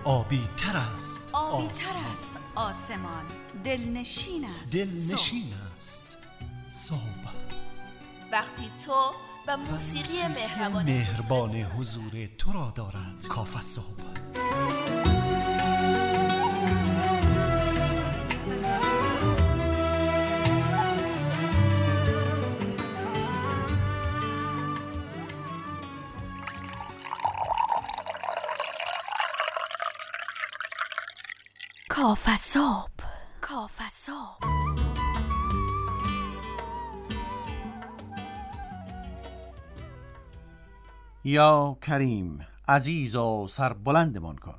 آبی تر است آسمان، دلنشین است صبح. وقتی تو و موسیقی مهربان حضور تو را دارد کاف صبح. کاف صبح. یا کریم عزیز و سربلندمان کن.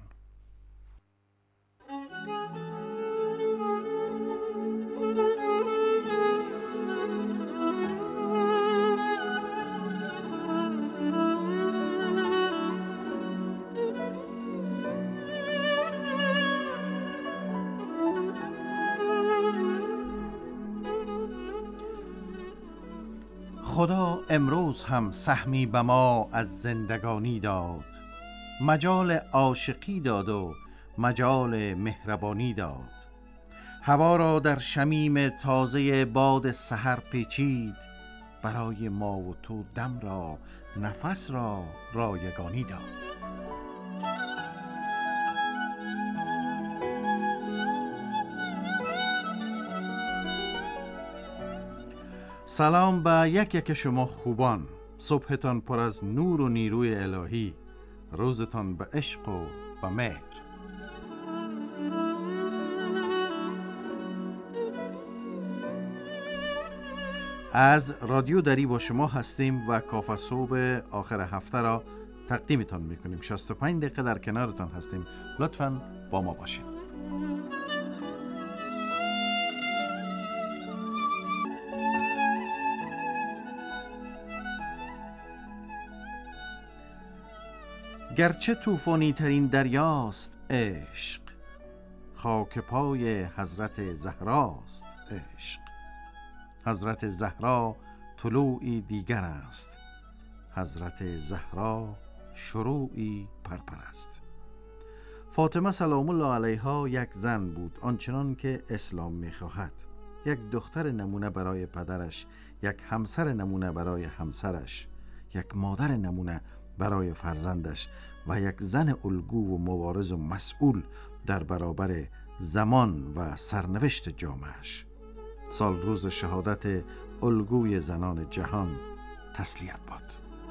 خدا امروز هم سهمی به ما از زندگانی داد، مجال عاشقی داد و مجال مهربانی داد. هوا را در شمیم تازه باد سحر پیچید، برای ما و تو دم را نفس را رایگانی داد. سلام به یک یک شما خوبان. صبحتان پر از نور و نیروی الهی، روزتان به عشق و به مهر. از رادیو دری با شما هستیم و کاف صبح آخر هفته را تقدیمتان میکنیم. 65 دقیقه در کنارتان هستیم، لطفاً با ما باشید. گرچه طوفانی ترین دریاست عشق، خاک پای حضرت زهراست عشق. حضرت زهرا طلوعی دیگر است، حضرت زهرا شروعی پرپر است. فاطمه سلام الله علیها یک زن بود آنچنان که اسلام می‌خواهد. یک دختر نمونه برای پدرش، یک همسر نمونه برای همسرش، یک مادر نمونه برای فرزندش و یک زن الگو و مبارز و مسئول در برابر زمان و سرنوشت جامعهش. سال روز شهادت الگوی زنان جهان تسلیت باد.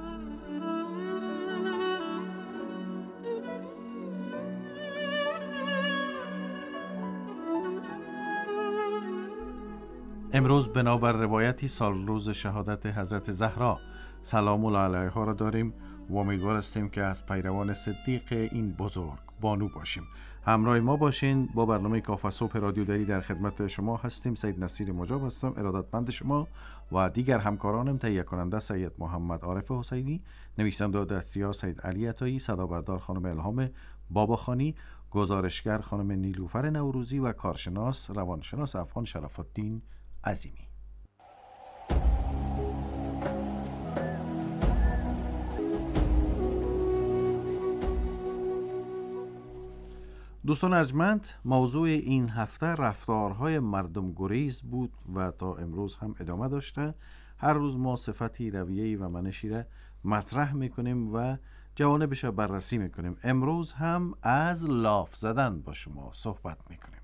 امروز بنابر روایتی سال روز شهادت حضرت زهرا سلام الله علیها را داریم و امیدوار هستیم که از پیروان صدیق این بزرگ بانو باشیم. همراه ما باشین. با برنامه کاف صبح رادیو دری در خدمت شما هستیم. سید نصیر مجاب هستم، ارادتمند شما و دیگر همکارانم. تهیه کننده سید محمد عارف حسینی، نویسنده و دستیار سید علی عطایی، صدابردار خانم الهام باباخانی، گزارشگر خانم نیلوفر نوروزی و کارشناس روانشناس افغان شرف الدین عظیمی. دوستان ارجمند، موضوع این هفته رفتارهای مردم گریز بود و تا امروز هم ادامه داشته. هر روز ما صفتی، رویه‌ای و منشی را مطرح میکنیم و جوانبش را بررسی میکنیم. امروز هم از لاف زدن با شما صحبت میکنیم.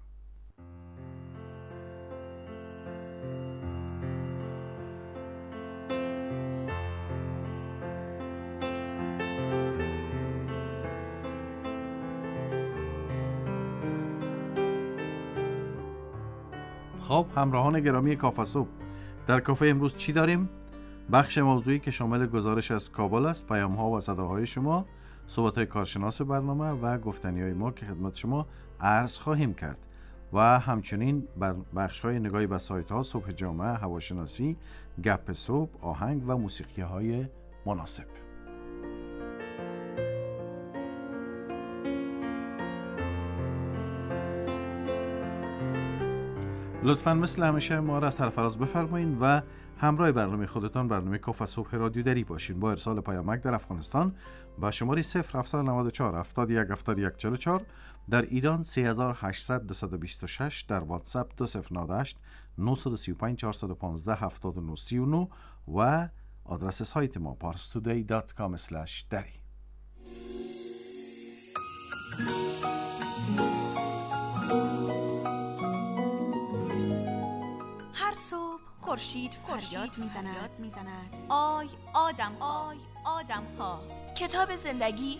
خب همراهان گرامی کاف صبح، در کافه امروز چی داریم؟ بخش موضوعی که شامل گزارش از کابل است، پیام ها و صداهای شما، صحبت های کارشناس برنامه و گفتنی های ما که خدمت شما عرض خواهیم کرد و همچنین بخش های نگاهی به سایت ها، صبح جامعه، هواشناسی، گپ صبح، آهنگ و موسیقی های مناسب. لطفاً مثل همیشه ما را سرفراز بفرمایید و همراه برنامه خودتان برنامه کاف صبح رادیو دری باشین. با ارسال پیامک در افغانستان با شماره 0794 71 71 44، در ایران 3800 226، در واتساپ 2098 935 415 7939 و آدرس سایت ما parstoday.com/dari. هر صبح خورشید فریاد میزند آی آدم آی آدم ها. کتاب زندگی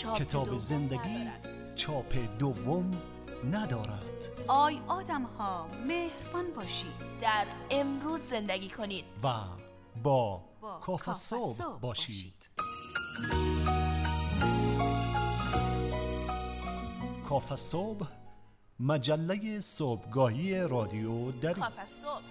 چاپ دوم ندارد. آی آدم ها مهربان باشید، در امروز زندگی کنید و با کاف صبح باشید. کاف صبح، مجله صبحگاهی رادیو دری. کاف صبح.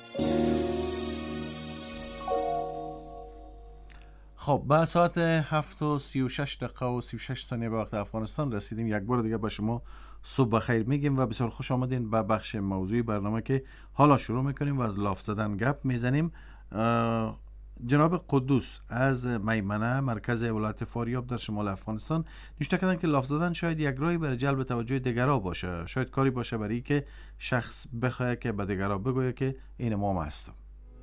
خب به ساعت 7:36 و 36 ثانیه به وقت افغانستان رسیدیم. یک بار دیگه با شما صبح بخیر میگیم و بسیار خوش آمدین به بخش موضوعی برنامه که حالا شروع میکنیم و از لاف زدن گپ میزنیم. جناب قدوس از میمنه، مرکز ولایت فاریاب در شمال افغانستان، نوشته کردن که لاف زدن شاید یک راهی برای جلب توجه دیگرها باشه، شاید کاری باشه برای که شخص بخواد که به دیگرها بگوید که این ما هستم.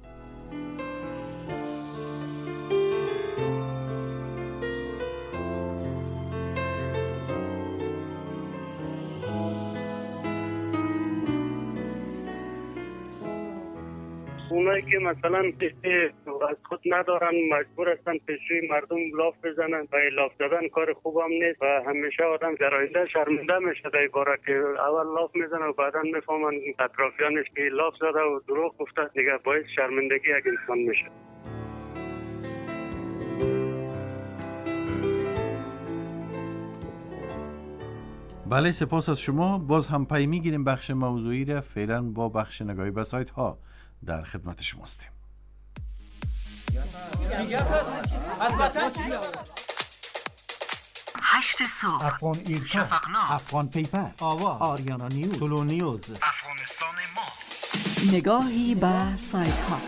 اونایی که مثلا از خود ندارن مجبور هستن پیشوی مردم لاف بزنن و لاف زدن کار خوب هم نیست و همیشه آدم در آینده شرمنده میشه در باره که اول لاف میزنه و بعدا میفهمن اطرافیانش که لاف زده و دروغ گفته، دیگه باعث شرمندگی یک انسان میشه. بله، سپاس از شما. باز هم پی میگیریم بخش موضوعی را. فعلا با بخش نگاهی به سایت ها در خدمت شما هستیم. 8 صبح، افغان ایرکا، افغان پیپر، آوا، آریانا نیوز، تولو نیوز، افغانستان ما. نگاهی به سایت ها.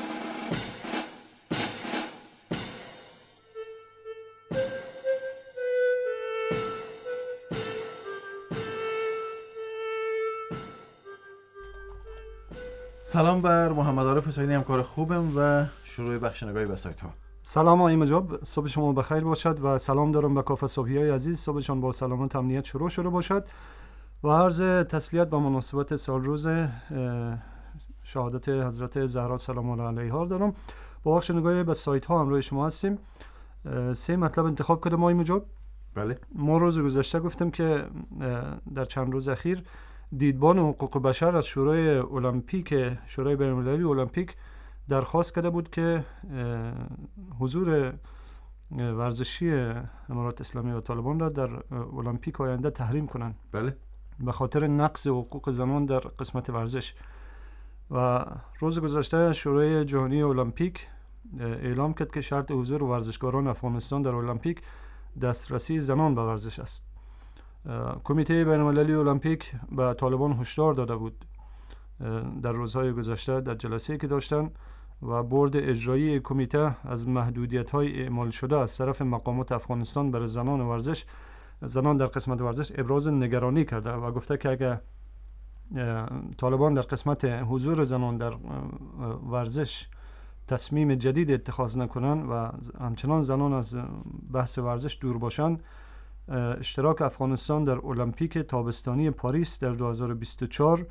سلام بر محمد عارف حسینی، همکار خوبم و شروع بخش نگاهی به سایت ها. سلام آقای مجاب، صبح شما بخیر باشد و سلام دارم به کاف صبحیای عزیز. صبحشان با سلامت امنیت شروع شده باشد و عرض تسلیت به مناسبت سال روز شهادت حضرت زهرا سلام الله علیها دارم. با بخش نگاهی به سایت ها همراه شما هستیم. 3 مطلب انتخاب کردم آقای مجاب. بله. ما روز گذشته گفتم که در چند روز اخیر دیدبان حقوق بشر از شورای المپیک، شورای بین‌المللی المپیک درخواست کرده بود که حضور ورزشی امارات اسلامی و طالبان را در المپیک آینده تحریم کنند. بله. به خاطر نقض حقوق زنان در قسمت ورزش. و روز گذشته شورای جهانی المپیک اعلام کرد که شرط حضور ورزشکاران افغانستان در المپیک دسترسی زنان به ورزش است. کمیته بین‌المللی المپیک به طالبان هشدار داده بود در روزهای گذشته در جلسه‌ای که داشتن و بورد اجرایی کمیته از محدودیت‌های اعمال شده از طرف مقامات افغانستان برای زنان در قسمت ورزش ابراز نگرانی کرده و گفته که اگر طالبان در قسمت حضور زنان در ورزش تصمیم جدید اتخاذ نکنند و همچنان زنان از بحث ورزش دور باشند، اشتراک افغانستان در المپیک تابستانی پاریس در 2024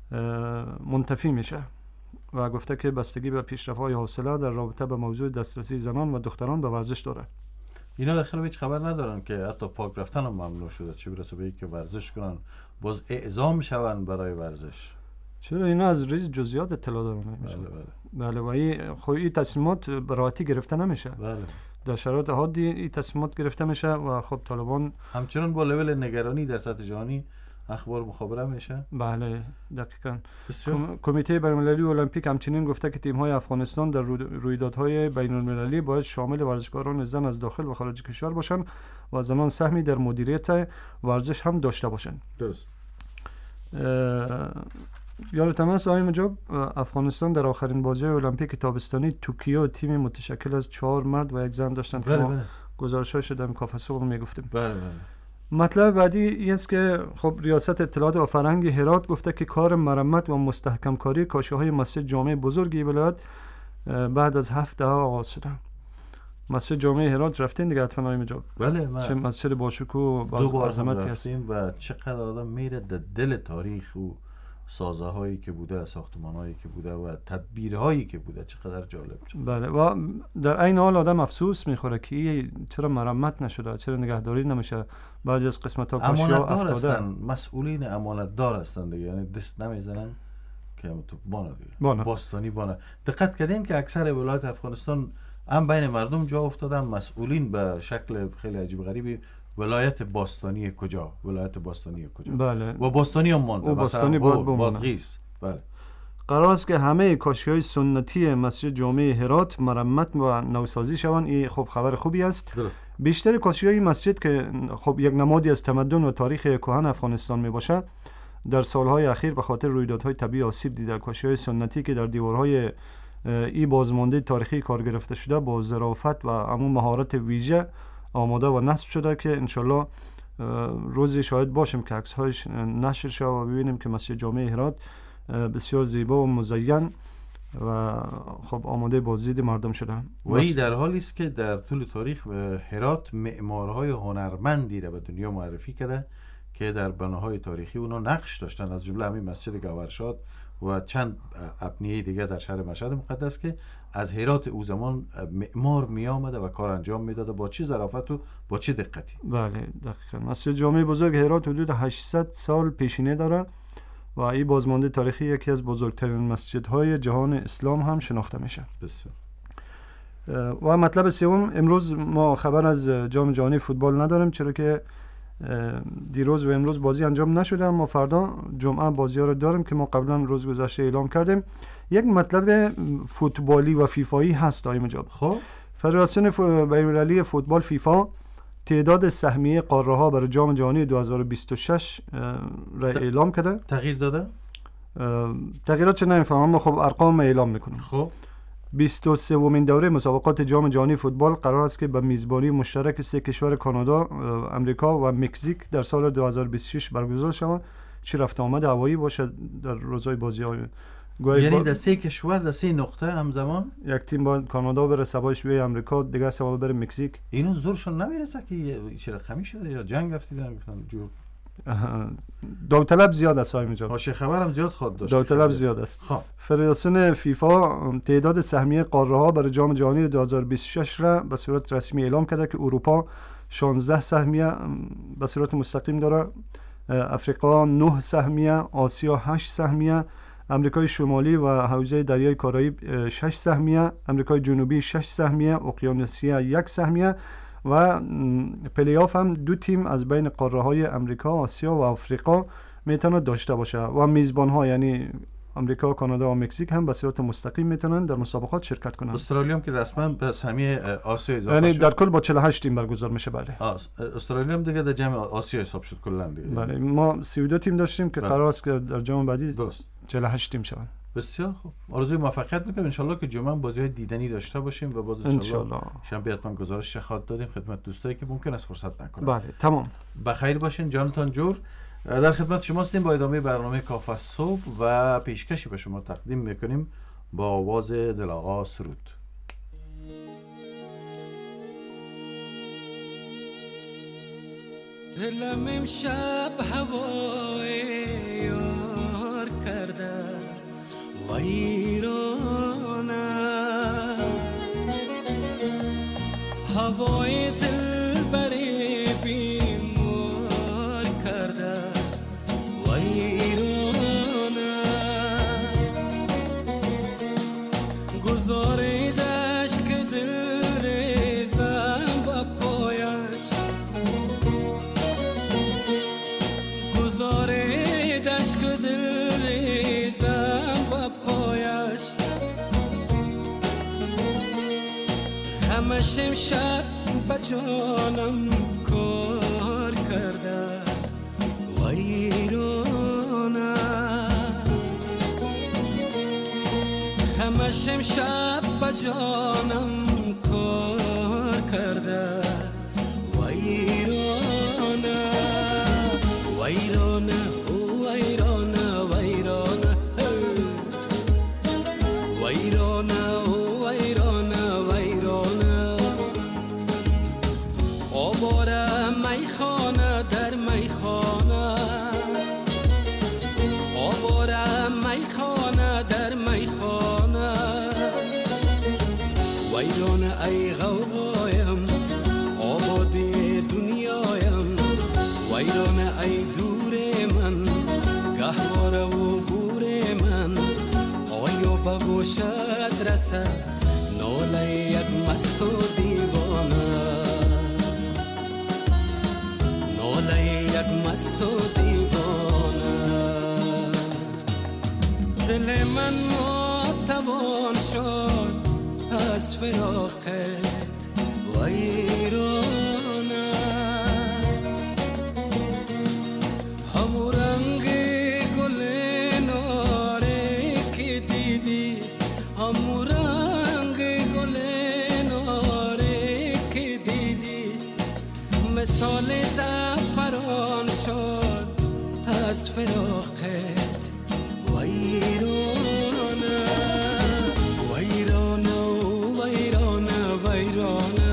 منتفی میشه و گفته که بستگی به پیشرفت‌های حاصله در رابطه با موضوع دسترسی زنان و دختران به ورزش داره. اینا داخل هیچ خبر ندارن که حتی پاک رفتن هم ممنوع شده، چه برسه به اینکه ورزش کنن، باز اعزام شون برای ورزش. چرا اینا از ریز جزئیات اطلاع دارن؟ بله. و این تصمیمات به راحتی گرفته نمیشه. بله. در شرایط عادی این تصمیمات گرفته میشه و خب طالبان همچنان با لول نگرانی در سطح جهانی اخبار مخابره میشه. بله دقیقاً. کمیته بین‌المللی المپیک همچنین گفته که تیم‌های افغانستان در رویدادهای بین‌المللی باید شامل ورزشکاران زن از داخل و خارج کشور باشند و زنان سهمی در مدیریت ورزش هم داشته باشند. درست. یادتم هست آقای مجاب افغانستان در آخرین بازی المپیک تابستانی توکیو تیم متشکل از 4 مرد و 1 زن داشتن که ما گزارش‌هاش در کافه صبح میگفتیم. بله. مطلب بعدی این است که خب ریاست اطلاعات و فرهنگ هرات گفته که کار مرمت و مستحکم کاری کاشی‌های مسجد جامع بزرگی ولایت بعد از 7 دهه آغاز شده. مسجد جامع هرات رفتین دیگه حتما آقای مجاب؟ بله، چه مسجد باشکوه و 2 بار عظمتی رفتیم و چقدر آدم میره در دل تاریخ و سازه هایی که بوده، ساختمان هایی که بوده و تدبیرهایی که بوده، چقدر جالب شد. بله، و در این حال آدم افسوس میخوره که چرا مرمت نشده، چرا نگهداری نمیشه. بعضی از قسمت ها کاشی‌ها افتاده. مسئولین امانتدار هستند دیگه، یعنی دست نمیزنن که تو بانه باستانی بانه. دقت کردین که اکثر ولایت افغانستان هم بین مردم جا افتادن مسئولین به شکل خیلی عجیب غریبی ولایت باستانی کجا. بله. و باستانی هم مانده، باستانی بادغیس. بله. قرار است که همه کاشی‌های سنتی مسجد جامع هرات مرمت و نوسازی شوند. این خب خبر خوبی است. درست. بیشتر کاشی‌های مسجد که خب یک نمادی از تمدن و تاریخ کهن افغانستان میباشه، در سالهای اخیر به خاطر رویدادهای طبیعی آسیب دیده. کاشی‌های سنتی که در دیوارهای این بازمانده تاریخی کار گرفته شده با ظرافت و همون مهارت ویژه آماده و نصب شده که انشالله روزی شاهد باشیم که عکس‌هایش نشر شود و ببینیم که مسجد جامع هرات بسیار زیبا و مزین و خب آماده بازدید مردم شده. و این در حالی است که در طول تاریخ هرات معمارهای هنرمندی را به دنیا معرفی کرده که در بناهای تاریخی اونا نقش داشتن، از جمله همین مسجد گوهرشاد و چند ابنیه دیگه در شهر مشهد مقدس که از هرات او زمان معمار می آمده و کار انجام میداده با چه ظرافت و با چه دقتی. بله دقیقاً. مسجد جامع بزرگ هرات حدود 800 سال پیشینه داره و این بازمانده تاریخی یکی از بزرگترین مسجدهای جهان اسلام هم شناخته میشه. بسیار. و مطلب سوم، امروز ما خبر از جام جهانی فوتبال نداریم چرا که دیروز و امروز بازی انجام نشده، اما فردا جمعه بازی ها رو داریم که ما قبلا روز گذشته اعلام کردیم. یک مطلب فوتبالی و فیفایی هست آقای مجاب. خب فدراسیون بین‌المللی فوتبال فیفا تعداد سهمیه قاره ها برای جام جهانی 2026 را اعلام کرده. تغییر داده؟ تغییرات چه نمیفهمم، اما خب ارقام اعلام میکنیم. خب 23مین دوره مسابقات جام جهانی فوتبال قرار است که به میزبانی مشترک 3 کشور کانادا، امریکا و مکزیک در سال 2026 برگزار شود. چه رفت آمد هوایی باشه در روزهای بازی‌ها. یعنی در 3 کشور در 3 نقطه همزمان یک تیم با کانادا بره، سبایش به امریکا، دیگه سبا بره مکزیک. اینو زورشون نمیرسه که چه رقمی شده یا جنگ افتیدن گفتن جور داوطلب زیاد است آقای مجاب. حاشیه خبرم زیاد خود داشت. داوطلب زیاد است. خب فدراسیون فیفا تعداد سهمیه قاره ها برای جام جهانی 2026 را به صورت رسمی اعلام کرده که اروپا 16 سهمیه به صورت مستقیم داره، افریقا 9 سهمیه، آسیا 8 سهمیه، امریکای شمالی و حوزه دریای کارائیب 6 سهمیه، امریکای جنوبی 6 سهمیه، اقیانوسیه 1 سهمیه و پلی آف هم 2 تیم از بین قاره های امریکا، آسیا و آفریقا میتونه داشته باشه و میزبان ها یعنی امریکا، کانادا و مکزیک هم به صورت مستقیم میتونن در مسابقات شرکت کنن. استرالیا هم که رسما به سهمیه آسیا اضافه یعنی شد. در کل با 48 تیم برگزار میشه. بله. استرالیا هم دیگه در جام آسیا حساب شد کلا دیگه. بله، ما 32 تیم داشتیم که قرار است که در جام بعدی درست 48 تیم شون. بسیار خوب. آرزوی موفقیت میکنم ان شاء الله که جمعه بازی‌های دیدنی داشته باشیم و باز ان شاء الله شنبه حتما گزارش خواهد دادیم خدمت دوستایی که ممکن است فرصت نکنن. بله تمام. بخیر باشین. جانتان جور در خدمت شما هستیم با ادامه برنامه کافه صبح و پیشکشی به شما تقدیم میکنیم با آواز دل‌آقا سرود. دلم امشب هوای یار کرده ویرانه، هوای دل بری بیمار کرده ویرانه، گذاریدش که دل ریزم با پایش، گذاریدش که دل ریزم با پایش، همش امشب بجانم کار کرده ویرانه، چشمش امشب با جانم کار کرده ویرانه ویرانه ویرانه ویرانه ویرانه ویرانه ویرانه آواره میخانه در میخانه آواره میخانه در میخانه ویرانه ای غوغایم آبادی دنیایم ویرانه ای دور من گهواره و گور من آیا به گوشت رسد ناله یک مست و دیوانه ناله یک مست و دیوانه دل من ناتوان شد از فراقت ویرانه همو رنگ گل ناره که دیدی همو رنگ گل ناره که دیدی مثال زعفران شد از فراقت ویرانه ویرانه ویرانه ویرانه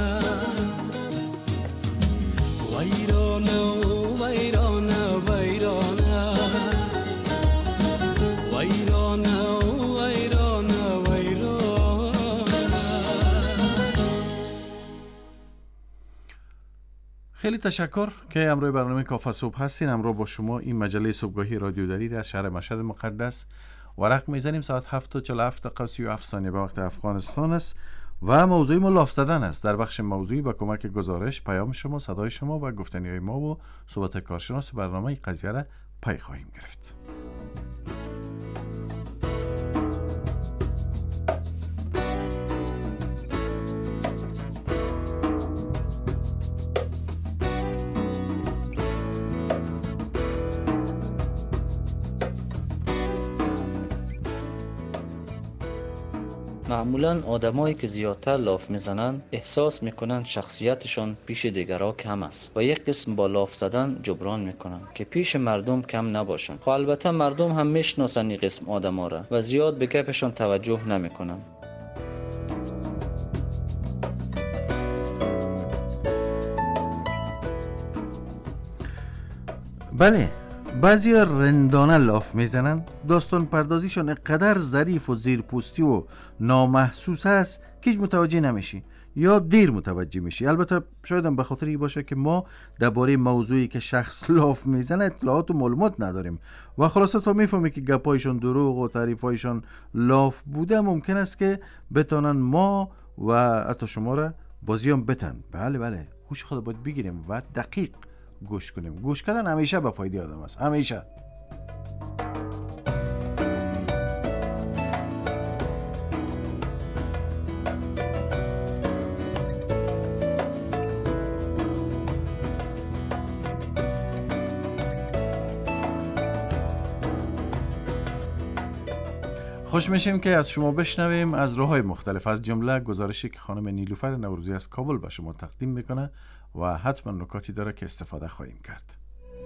ویرانه ویرانه ویرانه ویرانه ویرانه ویرانه. خیلی تشکر که امروز برنامه کافه صبح هستین. امروز با شما این مجله صبحگاهی رادیو دلیل از شهر مشهد مقدس ورق میزنیم. ساعت 7:47 به وقت افغانستان است و موضوع ما لاف زدن است. در بخش موضوعی با کمک گزارش، پیام شما، صدای شما و گفتنی‌های ما و صحبت کارشناس برنامه قضیه را پی خواهیم گرفت. معمولاً آدمایی که زیادتر لاف میزنن احساس میکنن شخصیتشان پیش دیگرها کم است و یک قسم با لاف زدن جبران میکنن که پیش مردم کم نباشن. خب البته مردم هم میشناسن این قسم آدما را و زیاد به گپشان توجه نمیکنن. بله، بعضی رندانه لاف میزنن. داستان پردازیشان اقدر ظریف و زیرپوستی و نامحسوس است که هیچ متوجه نمیشی یا دیر متوجه میشی. البته شاید هم به خاطر این باشه که ما درباره موضوعی که شخص لاف میزنه اطلاعات و معلومات نداریم و خلاصه تا میفهمی که گپایشان دروغ و تعریفایشان لاف بوده ممکن است که بتانن ما و حتی شما را بازیان بتن. بله، هوش خود باید بگیریم و دقیق گوش کنیم. گوش کردن همیشه به فایده آدم است، همیشه. خوش میشیم که از شما بشنویم از راه‌های مختلف، از جمله گزارشی که خانم نیلوفر نوروزی از کابل به شما تقدیم میکنه و حتما نکاتی داره که استفاده خواهیم کرد.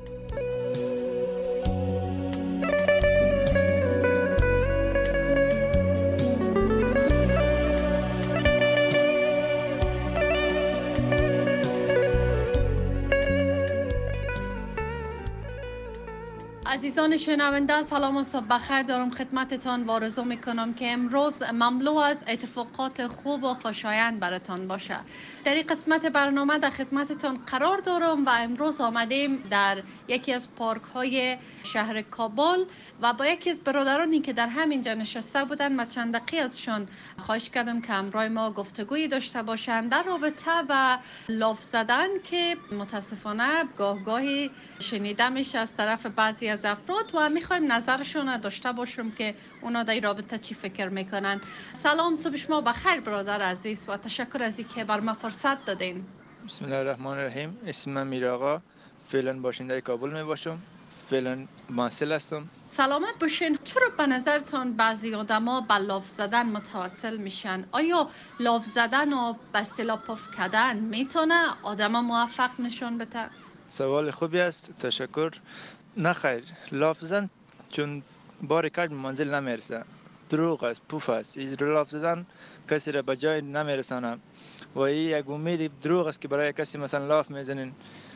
عزیزان شنونده، سلام و صبح بخیر دارم خدمتتان و آرزو میکنم که امروز مملو از اتفاقات خوب و خوشایند براتان باشه. در این قسمت برنامه در خدمتتان قرار دارم و امروز آمدیم در یکی از پارک های شهر کابل و با یکی از برادرانی که در همینجا نشسته بودن و چند دقیقه ازشان خواهش کردم که همراه ما گفتگویی داشته باشند در رابطه با لاف زدن که متاسفانه گاهی شنیده میشه از طرف بعضی از افراد و میخوایم نظرشون داشته باشم که اونا در این رابطه چی فکر میکنن. سلام، صبح شما بخیر برادر عزیز و تشکر از اینکه بر ما فرصت دادین. بسم الله الرحمن الرحیم. اسمم میرآقا، فعلا باشنده کابل می باشم. فعلا مواصل هستم. سلامت باشین. چرا به نظرتان بعضی آدما به لاف زدن متوسل میشن؟ آیا لاف زدن و به اصطلاح پف کردن میتونه آدم موفق نشون بده؟ سوال خوبی است، تشکر. نه خیر، لاف زدن چون بار کج منزل نمیرسه، دروغ است، پوف است. این لاف زدن کسی را به جای نمیرسانه و این یک امید دروغ است که برای کسی مثلا لاف میزنین،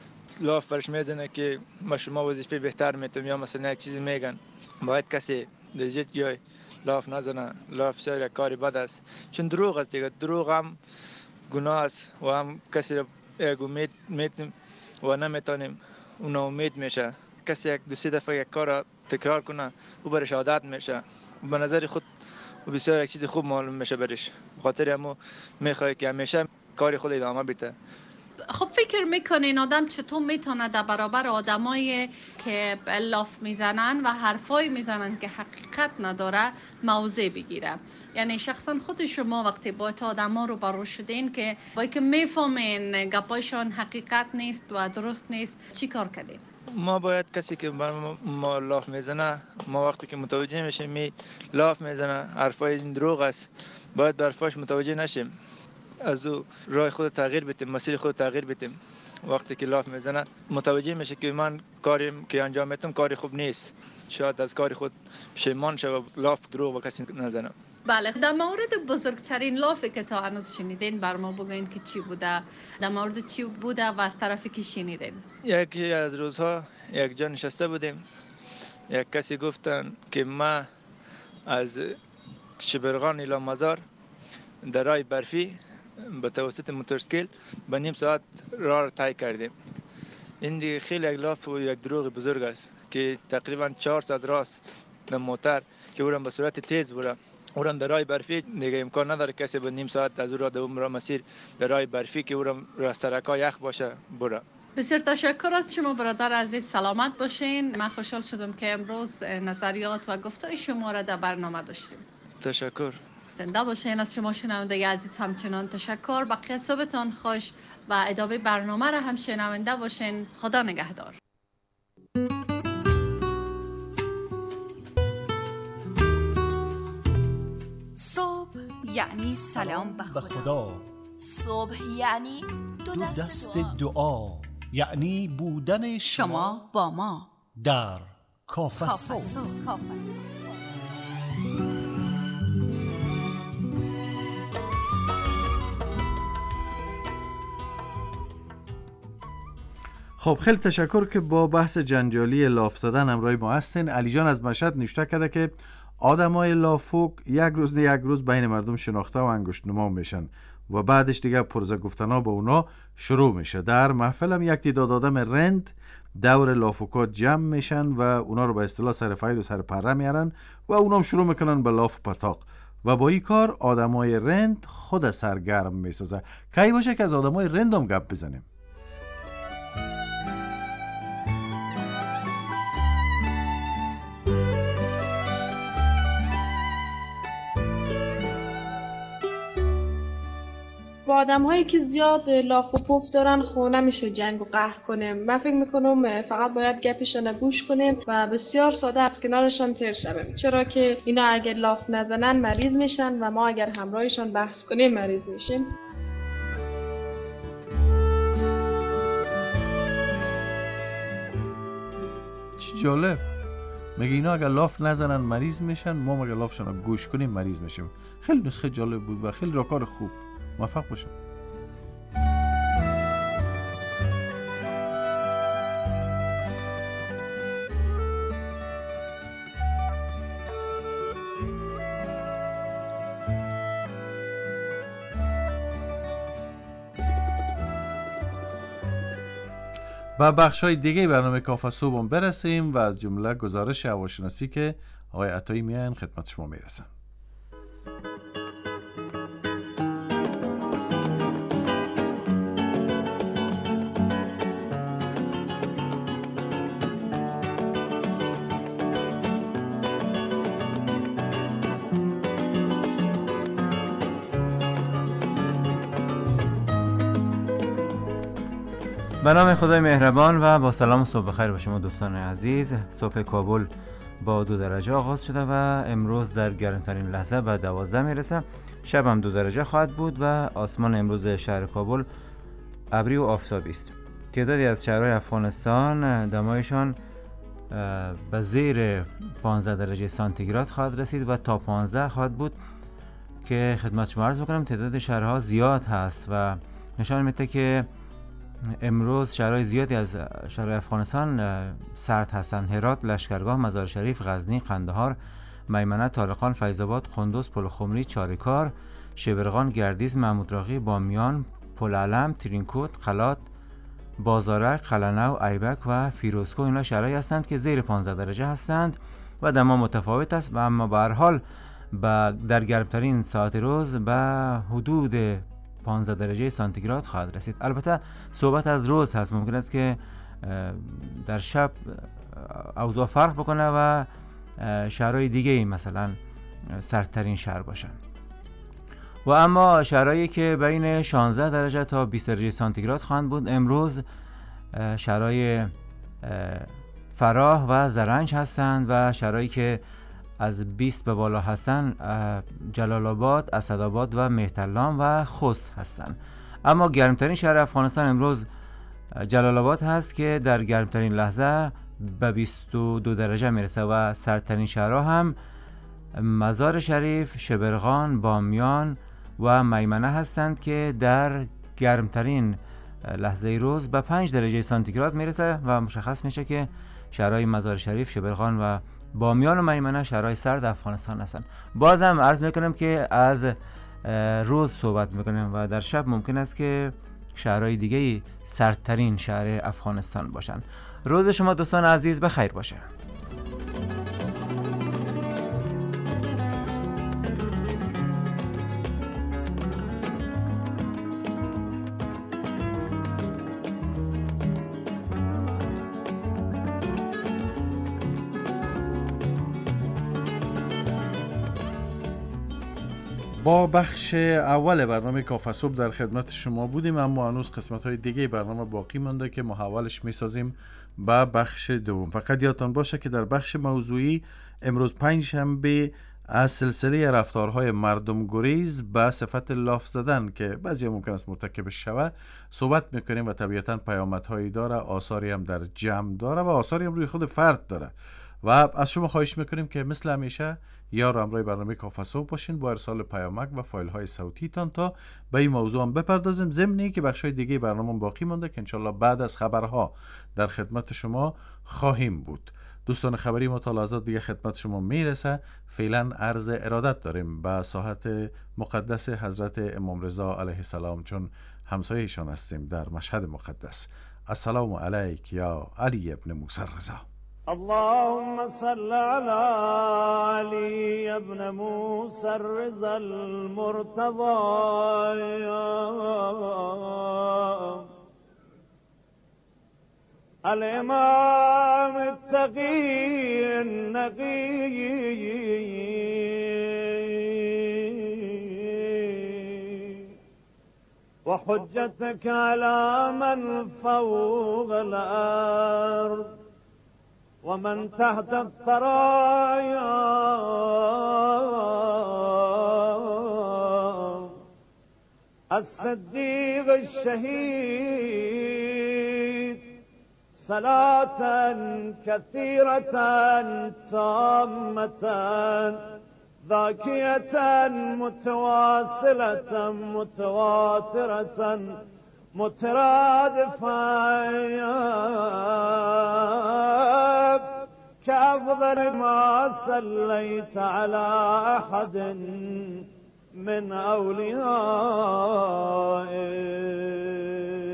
لاف برش میزنه که ما شما وظیفه بهتر میتونم یا مثلا یک چیزی میگن. باید کسی در جد جای لاف نزنه. لاف شاید یک کاری بد است، چون دروغ است دیگه. دروغ هم گناه است و هم کسی را یک امید میتونیم و نمیتونیم اون امید میشه. کسی یک دو سه دفعه یک کار تکرار کنه او برش عادت میشه، به نظر خود و بسیار یک چیز خوب معلوم میشه برش. بخاطر همو میخواد که همیشه کاری خود ادامه بده. خب فکر میکنین آدم چطور میتونه در برابر آدمایی که لاف میزنن و حرفای میزنن که حقیقت نداره موضع بگیره؟ یعنی شخصا خود شما وقتی با آدما رو برو شدین که با که میفهمین گپایشان حقیقت نیست و درست نیست، چی کار کردین؟ ما باید کسی که ما لاف میزنه، ما وقتی که متوجه میشیم می لاف میزنه، حرفای این دروغ است، باید به حرفاش متوجه نشیم، از او راه خود تغییر بدیم، مسیر خود تغییر بدیم. وقتی که لاف میزنه متوجه میشه که من کاری که انجام میدم کاری خوب نیست، شاید از کاری خود پشیمان شه و لاف دروغ و کسی نزنه. بله، در مورد بزرگترین لافی که تا هنوز شنیدین بر ما بگوین که چی بوده؟ در مورد چی بوده و از طرفی که شنیدین؟ یکی از روزها یک جا نشسته بودیم، یک کسی گفتن که ما از شبرغان الی مزار در راه برفی به توسط موتورسیکل به نیم ساعت راه را طی کردیم. این دیگه خیلی یک لاف و یک دروغ بزرگ است که تقریبا 4 ساعت راست در موتور که اون به صورت تیز بوده، اون در راه برفی دیگه امکان نداره کسی به نیم ساعت از اون را در عمر مسیر در راه برفی که اون را سرکا یخ باشه بره. بسیار تشکر از شما برادر عزیز، سلامت باشین. من خوشحال شدم که امروز نظریات و گفتای شما را در برنامه داشتیم. تشکر. زنده باشین. از شما شنونده عزیز همچنان تشکر. بقیه صبحتان خوش و ادامه برنامه را هم شنونده باشین. خدا نگهدار. صبح یعنی سلام به خدا. صبح یعنی دو دست دعا، یعنی بودن شما با ما در کافه صبح. خب خیلی تشکر که با بحث جنجالی لاف زدن همراه ما هستین. علی جان از مشهد نوشته کرده که آدمای لافوک یک روز بین مردم شناخته و انگشت نما میشن و بعدش دیگه پرزه گفتنا با اونا شروع میشه. در محفل هم یک تعداد آدم رند دور لافوکات جمع میشن و اونا رو به اصطلاح سر فایر و سر پره میارن و اونا هم شروع میکنن به لاف و پتاق و با این کار آدمای رند خود سرگرم میسازه. کی باشه که از آدمای رند هم گپ بزنیم. با آدم هایی که زیاد لاف و پوف دارن خو نمیشه جنگ و قهر کنیم. من فکر میکنم فقط باید گپشون گوش کنیم و بسیار ساده از کنارشان تیر شویم، چرا که اینا اگر لاف نزنن مریض میشن و ما اگر همراهشان بحث کنیم مریض میشیم. چی جالب، میگه اینا اگر لاف نزنن مریض میشن، ما اگر لافشون گوش کنیم مریض میشیم. خیلی نسخه جالب بود و خیلی راهکار خوب. موفق باشم. و بخش‌های دیگه برنامه کافه صبح برسیم و از جمله گزارش هواشناسی که آقای عطایی میان خدمت شما میرسن. به نام خدای مهربان و با سلام و صبح بخیر به شما دوستان عزیز. صبح کابل با 2 درجه آغاز شده و امروز در گرمترین لحظه به 12 میرسه. شب هم 2 درجه خواهد بود و آسمان امروز شهر کابل ابری و آفتابی است. تعدادی از شهرهای افغانستان دمایشان به زیر 15 درجه سانتیگراد خواهد رسید و تا 15 خواهد بود که خدمت شما عرض بکنم تعداد شهرها زیاد هست و نشان میده که امروز شهرهای زیادی از شهرهای افغانستان سرد هستند. هرات، لشکرگاه، مزار شریف، غزنی، قندهار، میمنه، طالقان، فیض آباد، قندوز، پلخمری، چاریکار، شبرغان، گردیز، محمود راغی، بامیان، پلعلم، ترینکوت، قلات، بازارک، قلعه‌نو، ایبک و فیروزکوه اینا شهرهایی هستند که زیر 15 درجه هستند و دما متفاوت است و اما به هر حال در گرمترین ساعت روز به حدود 15 درجه سانتیگراد خواهد رسید. البته صحبت از روز هست، ممکن است که در شب اوضاع فرق بکنه و شهرهای دیگه مثلا سردترین شهر باشن و اما شهرهایی که بین 16 درجه تا 20 درجه سانتیگراد خواهند بود امروز شهرهای فراه و زرنج هستند و شهرهایی که از 20 به بالا هستند جلال آباد، اسدآباد و مهترلام و خوست هستند. اما گرمترین شهر افغانستان امروز جلال آباد هست که در گرمترین لحظه به 22 درجه میرسه و سردترین شهرها هم مزار شریف، شبرغان، بامیان و میمنه هستند که در گرمترین لحظه روز به 5 درجه سانتیگراد میرسه و مشخص میشه که شهرهای مزار شریف، شبرغان و بامیان و میمنه شهرهای سرد افغانستان هستند. بازم عرض میکنم که از روز صحبت میکنم و در شب ممکن است که شهرهای دیگه سردترین شهر افغانستان باشند. روز شما دوستان عزیز بخیر باشه. با بخش اول برنامه کافه صبح در خدمت شما بودیم، اما هنوز قسمت های دیگه برنامه باقی مانده که محولش میسازیم به بخش دوم. فقط یادتان باشه که در بخش موضوعی امروز 5 شنبه از سلسله رفتارهای مردم گریز به صفت لاف زدن که بعضی ممکن است مرتکب شوه صحبت میکنیم و طبیعتا پیامدهایی داره، آثاری هم در جمع داره و آثاری هم روی خود فرد داره و از شما خواهش میکنیم که مثل همیشه یا همراه برنامه کافه صبح باشین با ارسال پیامک و فایل های صوتی تان تا به این موضوع هم بپردازیم، ضمنی که بخش های دیگه برنامه باقی مونده که انشالله بعد از خبرها در خدمت شما خواهیم بود. دوستان خبری ما تا لحظات دیگه خدمت شما میرسه. فعلا عرض ارادت داریم به ساحت مقدس حضرت امام رضا علیه السلام، چون همسایه‌شان هستیم در مشهد مقدس. السلام علیک یا علی ابن موسی رضا. اللهم صل على علي ابن موسى الرضا المرتضى الإمام التقي النقي وحجتك على من فوق الأرض ومن تحت الثرايا الصديق الشهيد صلاة كثيرة تامة ذاكية متواصلة متواترة مترادفة كأفضل ما صليت على أحد من أوليائك.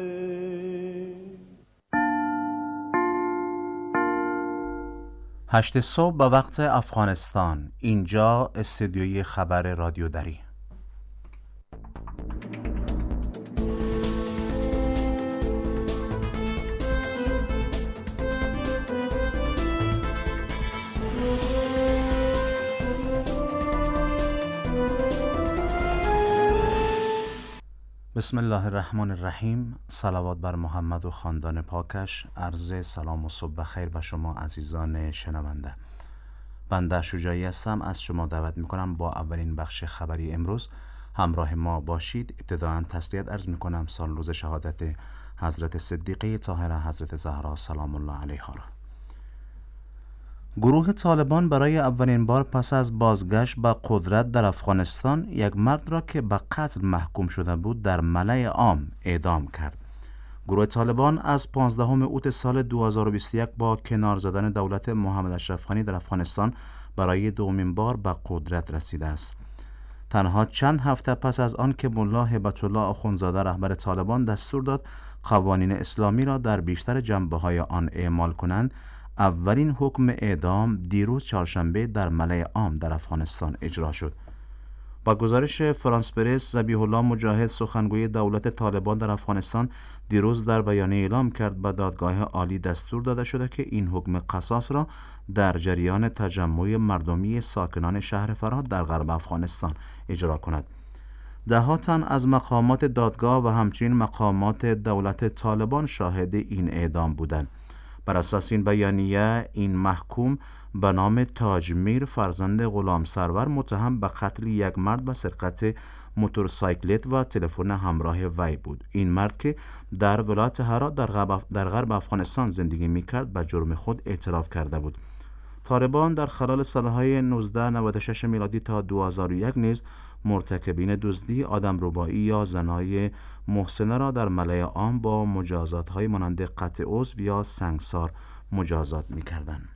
هشت صبح به وقت افغانستان. اینجا استودیوی خبر رادیو دری. بسم الله الرحمن الرحیم. صلوات بر محمد و خاندان پاکش. عرض سلام و صبح بخیر به شما عزیزان شنونده. بنده شجاعی هستم. از شما دعوت میکنم با اولین بخش خبری امروز همراه ما باشید. ابتداً تسلیت عرض میکنم سال روز شهادت حضرت صدیقه طاهره حضرت زهرا سلام الله علیها را. گروه طالبان برای اولین بار پس از بازگشت به قدرت در افغانستان یک مرد را که به قتل محکوم شده بود در ملأ عام اعدام کرد. گروه طالبان از 15 اوت سال 2021 با کنار زدن دولت محمد اشرف غنی در افغانستان برای دومین بار به قدرت رسیده است. تنها چند هفته پس از آن که ملا هیبت الله آخوندزاده رهبر طالبان دستور داد قوانین اسلامی را در بیشتر جنبه‌های آن اعمال کنند، اولین حکم اعدام دیروز چهارشنبه در ملأ عام در افغانستان اجرا شد. با گزارش فرانس پرس، ذبیح الله مجاهد سخنگوی دولت طالبان در افغانستان دیروز در بیانیه اعلام کرد به دادگاه عالی دستور داده شده که این حکم قصاص را در جریان تجمع مردمی ساکنان شهر فرات در غرب افغانستان اجرا کند. ده‌ها تن از مقامات دادگاه و همچنین مقامات دولت طالبان شاهد این اعدام بودند. بر اساس این بیانیه این محکوم به نام تاج میر فرزند غلام سرور متهم به قتل یک مرد و سرقت موتورسایکلت و تلفن همراه وی بود. این مرد که در ولایت هرات در غرب افغانستان زندگی می‌کرد به جرم خود اعتراف کرده بود. طالبان در خلال سالهای 1996 میلادی تا 2001 نیز مرتکبین دزدی، آدمربایی یا زنای محسنه را در ملأ عام با مجازات‌های مانند قطع عضو یا سنگسار مجازات می‌کردند.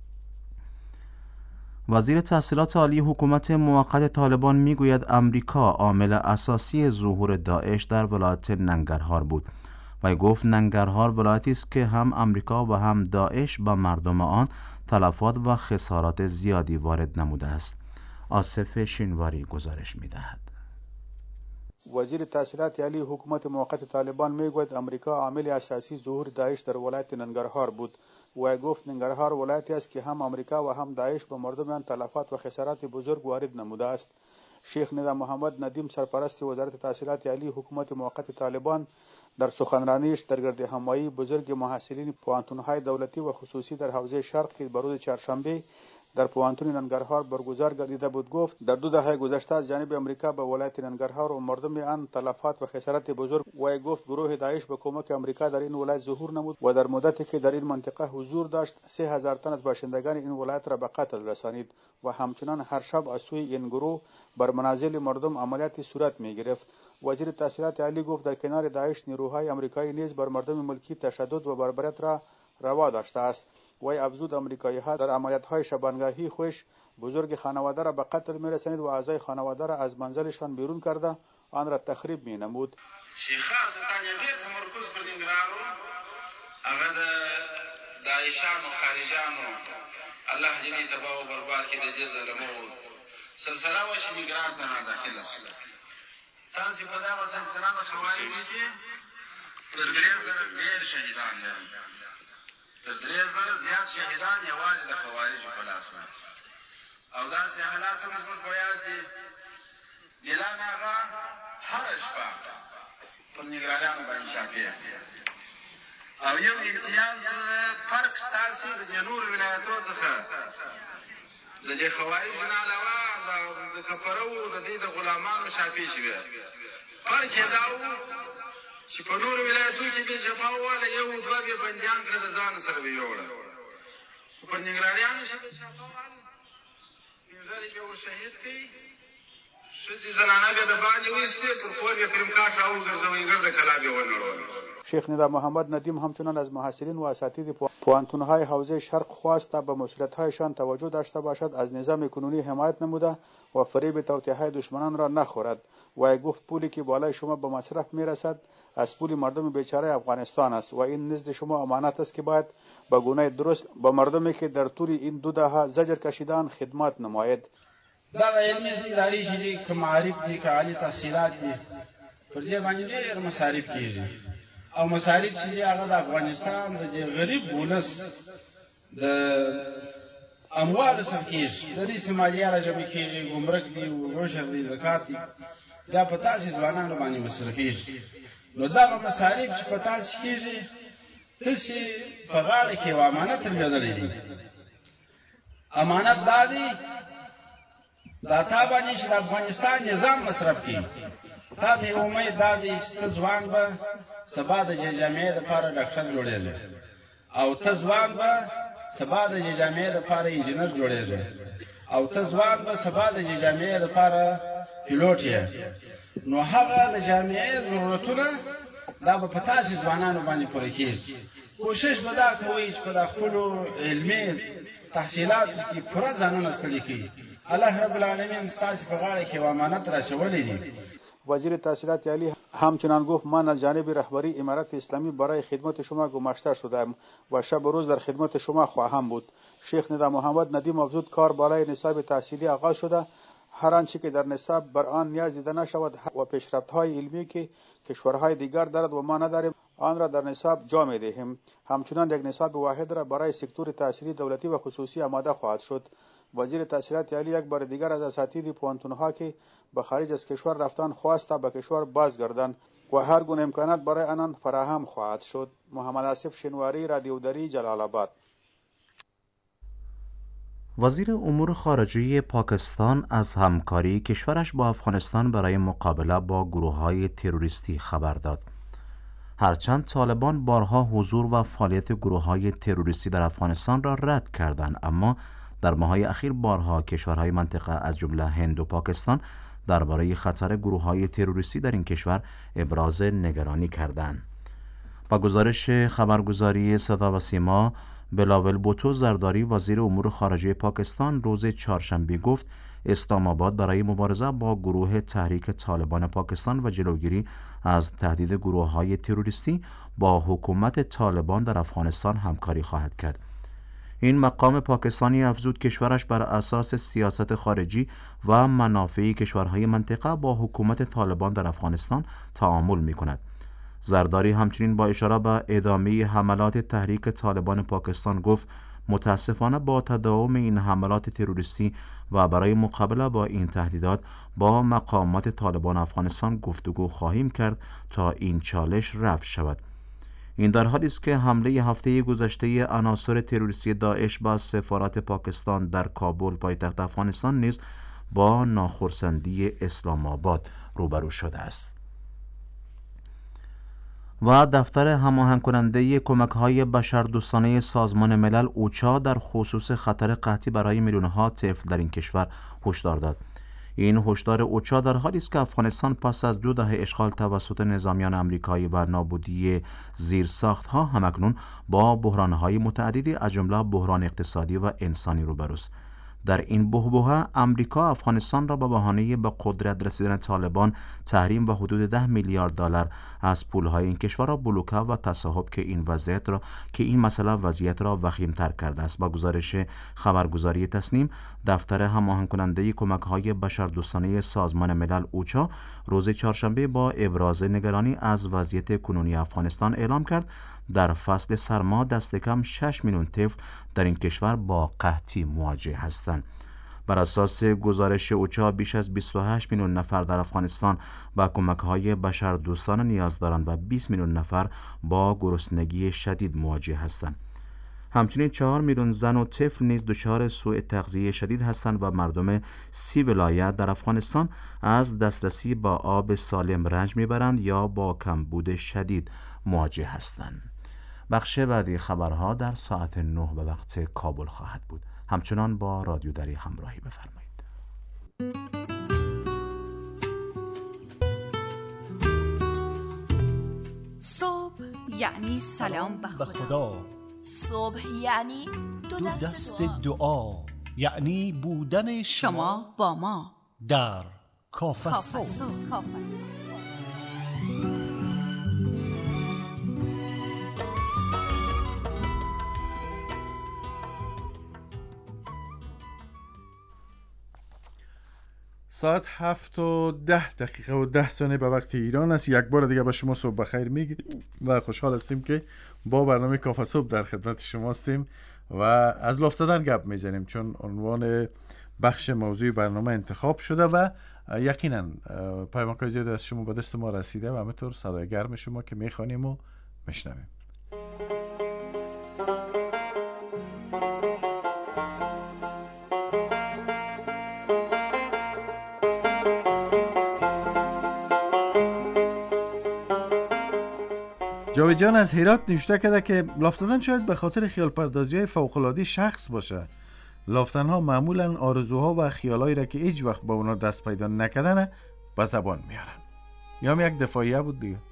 وزیر تحصیلات عالی حکومت موقت طالبان میگوید امریکا عامل اساسی ظهور داعش در ولایت ننگرهار بود و گفت ننگرهار ولایتی است که هم امریکا و هم داعش به مردم آن تلفات و خسارات زیادی وارد نموده است. آصف شینواری گزارش می‌دهد. وزیر تحصیلات عالی حکومت موقت طالبان میگوید امریکا عامل اساسی ظهور داعش در ولایت ننگرهار بود و گفت ننگرهار ولایتی است که هم امریکا و هم داعش به مردم آن تلفات و خسارات بزرگ وارد نموده است. شیخ ندا محمد ندیم سرپرست وزارت تحصیلات عالی حکومت موقت طالبان در سخنرانیش در گرد همایی بزرگ محصلین پوهنتون‌های دولتی و خصوصی در حوزه شرق که بروز چهارشنبه در پوهنتون ننگرهار برگزار گردیده بود گفت در 2 دهه گذشته از جانب امریکا به ولایت ننگرهار و مردم آن تلفات و خسارات بزرگ و گفت گروه داعش به کمک امریکا در این ولایت ظهور نمود و در مدتی که در این منطقه حضور داشت 3000 تن از باشندگان این ولایت را به قتل رسانید و همچنان هر شب از سوی این گروه بر منازل مردم عملیاتی صورت می گرفت. وزیر تحصیلات عالی گفت در کنار داعش نیروهای امریکایی نیز بر مردم ملکی تشدد و بربریت را روا داشته است. وی افزود امریکایی‌ها در عملیات‌های شبانگاهی خوش بزرگ خانواده را به قتل می‌رسانید و اعضای خانواده را از منزلشان بیرون کرده آن را تخریب می‌نمود. خاصه ډېر تمرکز پر ننګرهارو هغه د داعشانو خارجانو الله جلی تباہ و برباد کړي د دې ظلمو سلسله و چې میګران ته داخله شول. تاسو په دغه سلسله د خوارجو کې تر 3000 ډېر شهیدان دي. تر 3000 زیات شهیدان یوازې د خوارجو په لاس باندې او داسې حالات هم زموږ په یاد دي. ګیلان هغه هره شپه پر نګرانیانو باندې چاپېر او یو امتیاز فرق ستاسې د نورو ولایتو څخه د دې خوارجو نه علاوه د کفرو د دې د غلامانو چاپې شوې. فرق یې دا و چې په نورو ولایتو کې بې جفاواله یو دوه بې بندیان کړه د ځان سره به یوړه. پر ننګرهاریانو چې بې جفاواله سپین ږیري به ورشهید کړي، ښځې زنانه به د باندې ویستې، پر کور به کریم کاټ راوګرځوئ، ګرده کلا به ونړول. شیخ ندا محمد ندیم همچنان از محصلین و اساتید پوهنتون‌های حوزه شرق خواست تا به مسئولیت‌هایشان توجه داشته باشد، از نظام کنونی حمایت نموده و فریب توطئه‌های دشمنان را نخورد. و گفت پولی که بالای شما به مصرف میرسد از پول مردم بیچاره افغانستان است و این نزد شما امانت است که باید به گونه درست به مردمی که در طول این 2 دهه زجر کشیدن خدمت نماید. دا علمي ادارې چې دي که معارف دي که عالي تحصیلات دي پر دې باندې ډېر مصارف کېږي او مصارف چې دي هغه د افغانستان د غریب ولس د اموالو څخه کېږي. د دې مالیه راجمع کېږي، ګمرک دي، عشر دي، زکات دي، دا په تاسې ځوانانو باندې مصرفېږي. نو دغه مصارف چې په تاسې کېږي تاسې په غاړه کې یو امانت درلودلی دی امانت دادی دا تا باندې چې د افغانستان نظام مصرف کړي تا ته امید دادی چې ته ځوان به سبا د جامعې لپاره ډاکټر جوړېږي او ته ځوان به سبا د جامعې لپاره انجینر جوړېږي او ته ځوان به سبا د جامعې لپاره پیلوټ یې نو هغه د جامعې ضرورتونه دا به په تاسو ځوانانو باندې پوره کېږي کوشش به دا کوئ چې په خپلو علمي تحصیلاتو کې پوره ځانونه ستړي کړي الله رب العالمین ستاسو په غاړه کې امانت راچولې دي. وزیر تحصیلات عالی همچنان گفت من از جانب رهبری امارت اسلامی برای خدمت شما گماشته شدم و شب و روز در خدمت شما خواهم بود. شیخ ندا محمد ندیم افزود کار بالای نصاب تحصیلی آغاز شده، هر آنچه که در نصاب بر آن نیاز دیده نشود و پیشرفت‌های علمی که کشورهای دیگر دارد و ما نداریم آن را در نصاب جا می‌دهیم. همچنان یک نصاب واحد را برای سکتور تحصیلی دولتی و خصوصی آماده خواهد شد. وزیر تحصیلات عالی یک بار دیگر از اساتید پوهنتون‌ها که به خارج از کشور رفتن خواسته به کشور بازگردند و هر گونه امکانات برای آنان فراهم خواهد شد. محمد آصف شنواری، رادیو دری، جلال آباد. وزیر امور خارجه پاکستان از همکاری کشورش با افغانستان برای مقابله با گروه‌های تروریستی خبر داد. هرچند طالبان بارها حضور و فعالیت گروه‌های تروریستی در افغانستان را رد کردند، اما در ماه‌های اخیر بارها کشورهای منطقه از جمله هند و پاکستان درباره خطر گروه‌های تروریستی در این کشور ابراز نگرانی کردند. با گزارش خبرگزاری صدا و سیما، بلاول بوتو زرداری وزیر امور خارجه پاکستان روز چهارشنبه گفت اسلام آباد برای مبارزه با گروه تحریک طالبان پاکستان و جلوگیری از تهدید گروه‌های تروریستی با حکومت طالبان در افغانستان همکاری خواهد کرد. این مقام پاکستانی افزود کشورش بر اساس سیاست خارجی و منافع کشورهای منطقه با حکومت طالبان در افغانستان تعامل می‌کند. زرداری همچنین با اشاره به ادامه حملات تحریک طالبان پاکستان گفت متاسفانه با تداوم این حملات تروریستی و برای مقابله با این تهدیدات با مقامات طالبان افغانستان گفتگو خواهیم کرد تا این چالش رفع شود. این در حالی است که حمله هفته گذشته عناصر تروریستی داعش با سفارت پاکستان در کابل پایتخت افغانستان نیز با ناخرسندی اسلام آباد روبرو شده است. و دفتر هماهنگ کننده کمک‌های بشردوستانه سازمان ملل اوچا در خصوص خطر قحطی برای میلیون‌ها طفل در این کشور هشدار داد. این هشدار اوچا در حالی است که افغانستان پس از 2 دهه اشغال توسط نظامیان آمریکایی و نابودی زیرساخت‌ها همکنون با بحران‌های متعددی از جمله بحران اقتصادی و انسانی روبروست. در این بحبوحه آمریکا افغانستان را به بهانه به قدرت رسیدن طالبان تحریم و حدود 10 میلیارد دلار از پولهای این کشور را بلوکه و تصاحب که این مسئله وضعیت را وخیم‌تر کرده است. با گزارش خبرگزاری تسنیم، دفتر هماهنگ کننده کمک‌های بشردوستانه سازمان ملل اوچا روز چهارشنبه با ابراز نگرانی از وضعیت کنونی افغانستان اعلام کرد در فصل سرما دست کم 6 میلیون طفل در این کشور با قحطی مواجه هستند. بر اساس گزارش اوچا بیش از 28 میلیون نفر در افغانستان با کمک‌های بشردوستانه نیاز دارند و 20 میلیون نفر با گرسنگی شدید مواجه هستند. همچنین 4 میلیون زن و طفل نیز دچار سوء تغذیه شدید هستند و مردم 30 ولایت در افغانستان از دسترسی با آب سالم رنج میبرند یا با کمبود شدید مواجه هستند. بخش بعدی خبرها در ساعت 9 به وقت کابل خواهد بود. همچنان با رادیو دری همراهی بفرمایید. صبح یعنی سلام به خدا. صبح یعنی دو دست دعا، یعنی بودن شما با ما در کافه صبح. ساعت 7:10 به وقت ایران است. یک بار دیگه به شما صبح بخیر میگیم و خوشحال هستیم که با برنامه کافه صبح در خدمت شما هستیم و از لاف زدن گپ میزنیم، چون عنوان بخش موضوع برنامه انتخاب شده و یقینا پیام‌های زیاد از شما به دست ما رسیده و همینطور صدای گرم شما که میخوانیم و میشنویم. جاوید جان از هرات نوشته کرده که لاف زدن شاید به خاطر خیال پردازی‌های فوق‌العاده شخص باشه. لافتن‌ها معمولاً آرزوها و خیالایی را که هیچ وقت با اونا دست پیدا نکردن به زبان میارن. یا هم یک دفاعیه بود دیگه.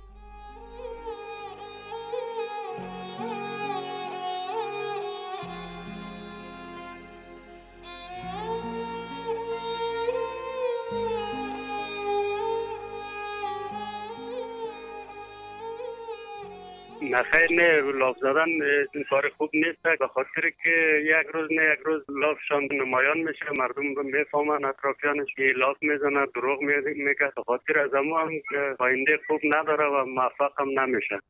نخیر نه، لاف زدن کار خوب نیست، به خاطر که یک روز نه یک روز لافشان نمایان میشه، مردم میفهمن اطرافیانش که لاف میزنه، دروغ میگه، به خاطر از اما هم آینده خوب نداره و موفق هم نمیشه.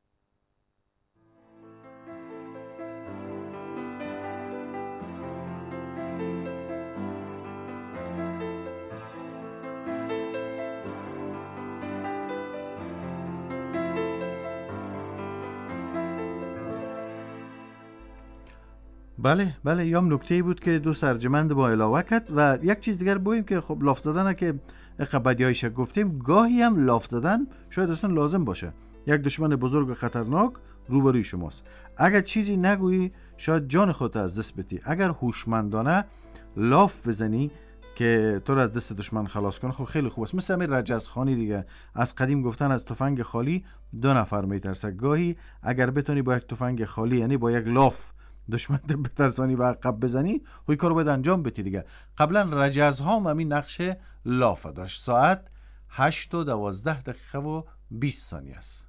بله یام نکته‌ای بود که دوست ارجمند با علاوه کرد. و یک چیز دیگر بگیم که خب لاف زدن که قبدیایش گفتیم، گاهی هم لاف زدن شاید اصلا لازم باشه. یک دشمن بزرگ و خطرناک روبروی شماست. اگر چیزی نگویی شاید جان خودت از دست بدی. اگر هوشمندانه لاف بزنی که تو را از دست دشمن خلاص کنه، خب خیلی خوب است. مثل همین رجزخانی دیگه، از قدیم گفتن از تفنگ خالی 2 نفر میترسه. گاهی اگر بتونی با یک تفنگ خالی، یعنی با یک لاف، دشمن رو بترسانی و عقب بزنی، خب کارو باید انجام بدی دیگه. قبلا رجزها هم همین نقش لاف داشت. ساعت 8:12:20 است.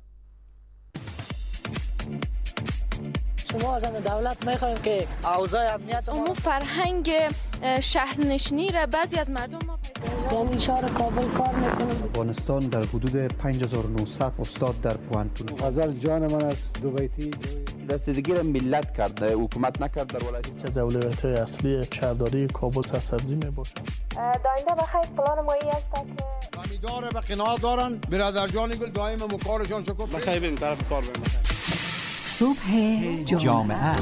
شما از دولت میخوایم که اوضاع امنیت ما فرهنگ شهرنشینی را بعضی از مردم ما یعنی شهر کابل کار میکنه. افغانستان در حدود 5900 استاد در پوانتون. غزل جان من است دو بیتی رسیدگی را ملت کرد، حکومت نکرد در ولایت. از اولویت‌های اصلی شهرداری کابل سرسبزی میباشد. داینده بخیر پلان مایی است که امیدواره به قناعت دارن. برادر جان گل دائم مکارشان شکر. بخیر بریم طرف کار بریم. صبح جامعه.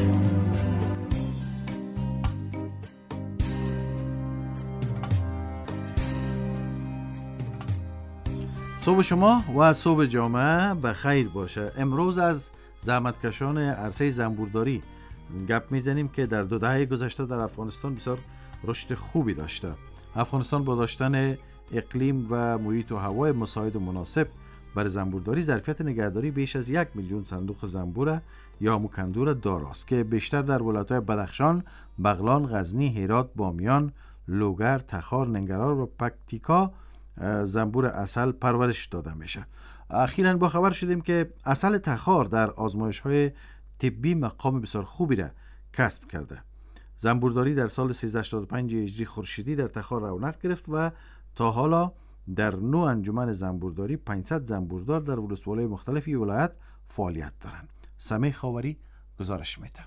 صبح شما و صبح جامعه به خیر باشه. امروز از زحمتکشان عرصه زنبورداری گپ میزنیم که در 2 دهه گذشته در افغانستان بسیار رشد خوبی داشته. افغانستان با داشتن اقلیم و محیط و هوای مساعد و مناسب برای زنبورداری ظرفیت نگهداری بیش از 1 میلیون صندوق زنبور یا موکندور داراست که بیشتر در ولایت‌های بدخشان، بغلان، غزنی، هرات، بامیان، لوگر، تخار، ننگرهار و پکتیکا زنبور عسل پرورش داده میشه. اخیراً با خبر شدیم که عسل تخار در آزمایش‌های طبی مقام بسیار خوبی را کسب کرده. زنبورداری در سال 1385 هجری خورشیدی در تخار رونق گرفت و تا حالا در 9 انجمن زنبورداری 500 زنبوردار در ولسوالی مختلفی ولایت فعالیت دارند. سمیع خاوری گزارش میده.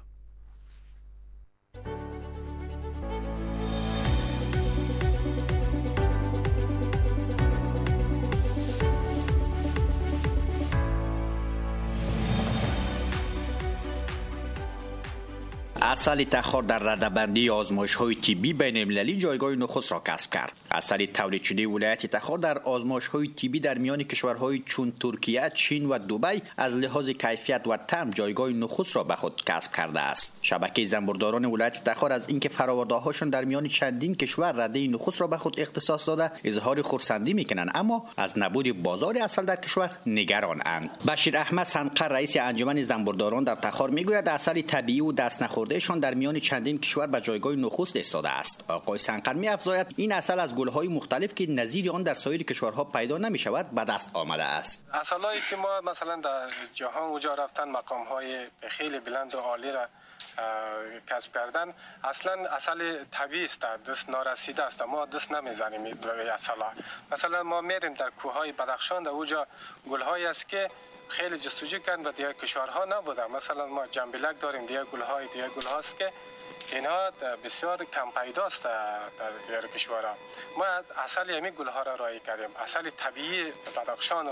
عسل تخار در رده‌بندی آزمایش‌های طبی بین‌المللی جایگاه نخست را کسب کرد. عسل تولید شده ولایت تخار در آزمایش‌های طبی در میان کشورهای چون ترکیه، چین و دبی از لحاظ کیفیت و طعم جایگاه نخست را به خود کسب کرده است. شبکه زنبورداران ولایت تخار از اینکه فرآورده‌هاشون در میان چندین کشور رده نخست را به خود اختصاص داده اظهار خرسندی می‌کنند، اما از نبود بازار عسل در کشور نگران‌اند. بشیر احمد سنقر رئیس انجمن زنبورداران در تخار میگوید عسل طبیعی و دست نخوردهشان در میان چندین کشور به جایگاه نخست ایستاده است. آقای سنقر می‌افزاید این عسل از گل‌های مختلف که نظیر آن در سایر کشورها پیدا نمی‌شود به دست آمده است. عسلایی که ما مثلا در جهان اوجا رفتن مقام‌های خیلی بلند و عالی را کسب کردن، اصلا عسل طبیعی است، دست نارسیده است، ما دست نمیزنیم به عسل. مثلا ما میریم در کوههای بدخشان، در اوجا گل‌هایی است که خیلی جستجو کردن و دیگر کشورها نبوده. مثلا ما جنبیلک داریم، دیگر گل‌هاست که اینها بسیار کم پیداست در دیگر کشورها. ما عسل همین گل‌ها را رای کردیم. عسل طبیعی بدخشان و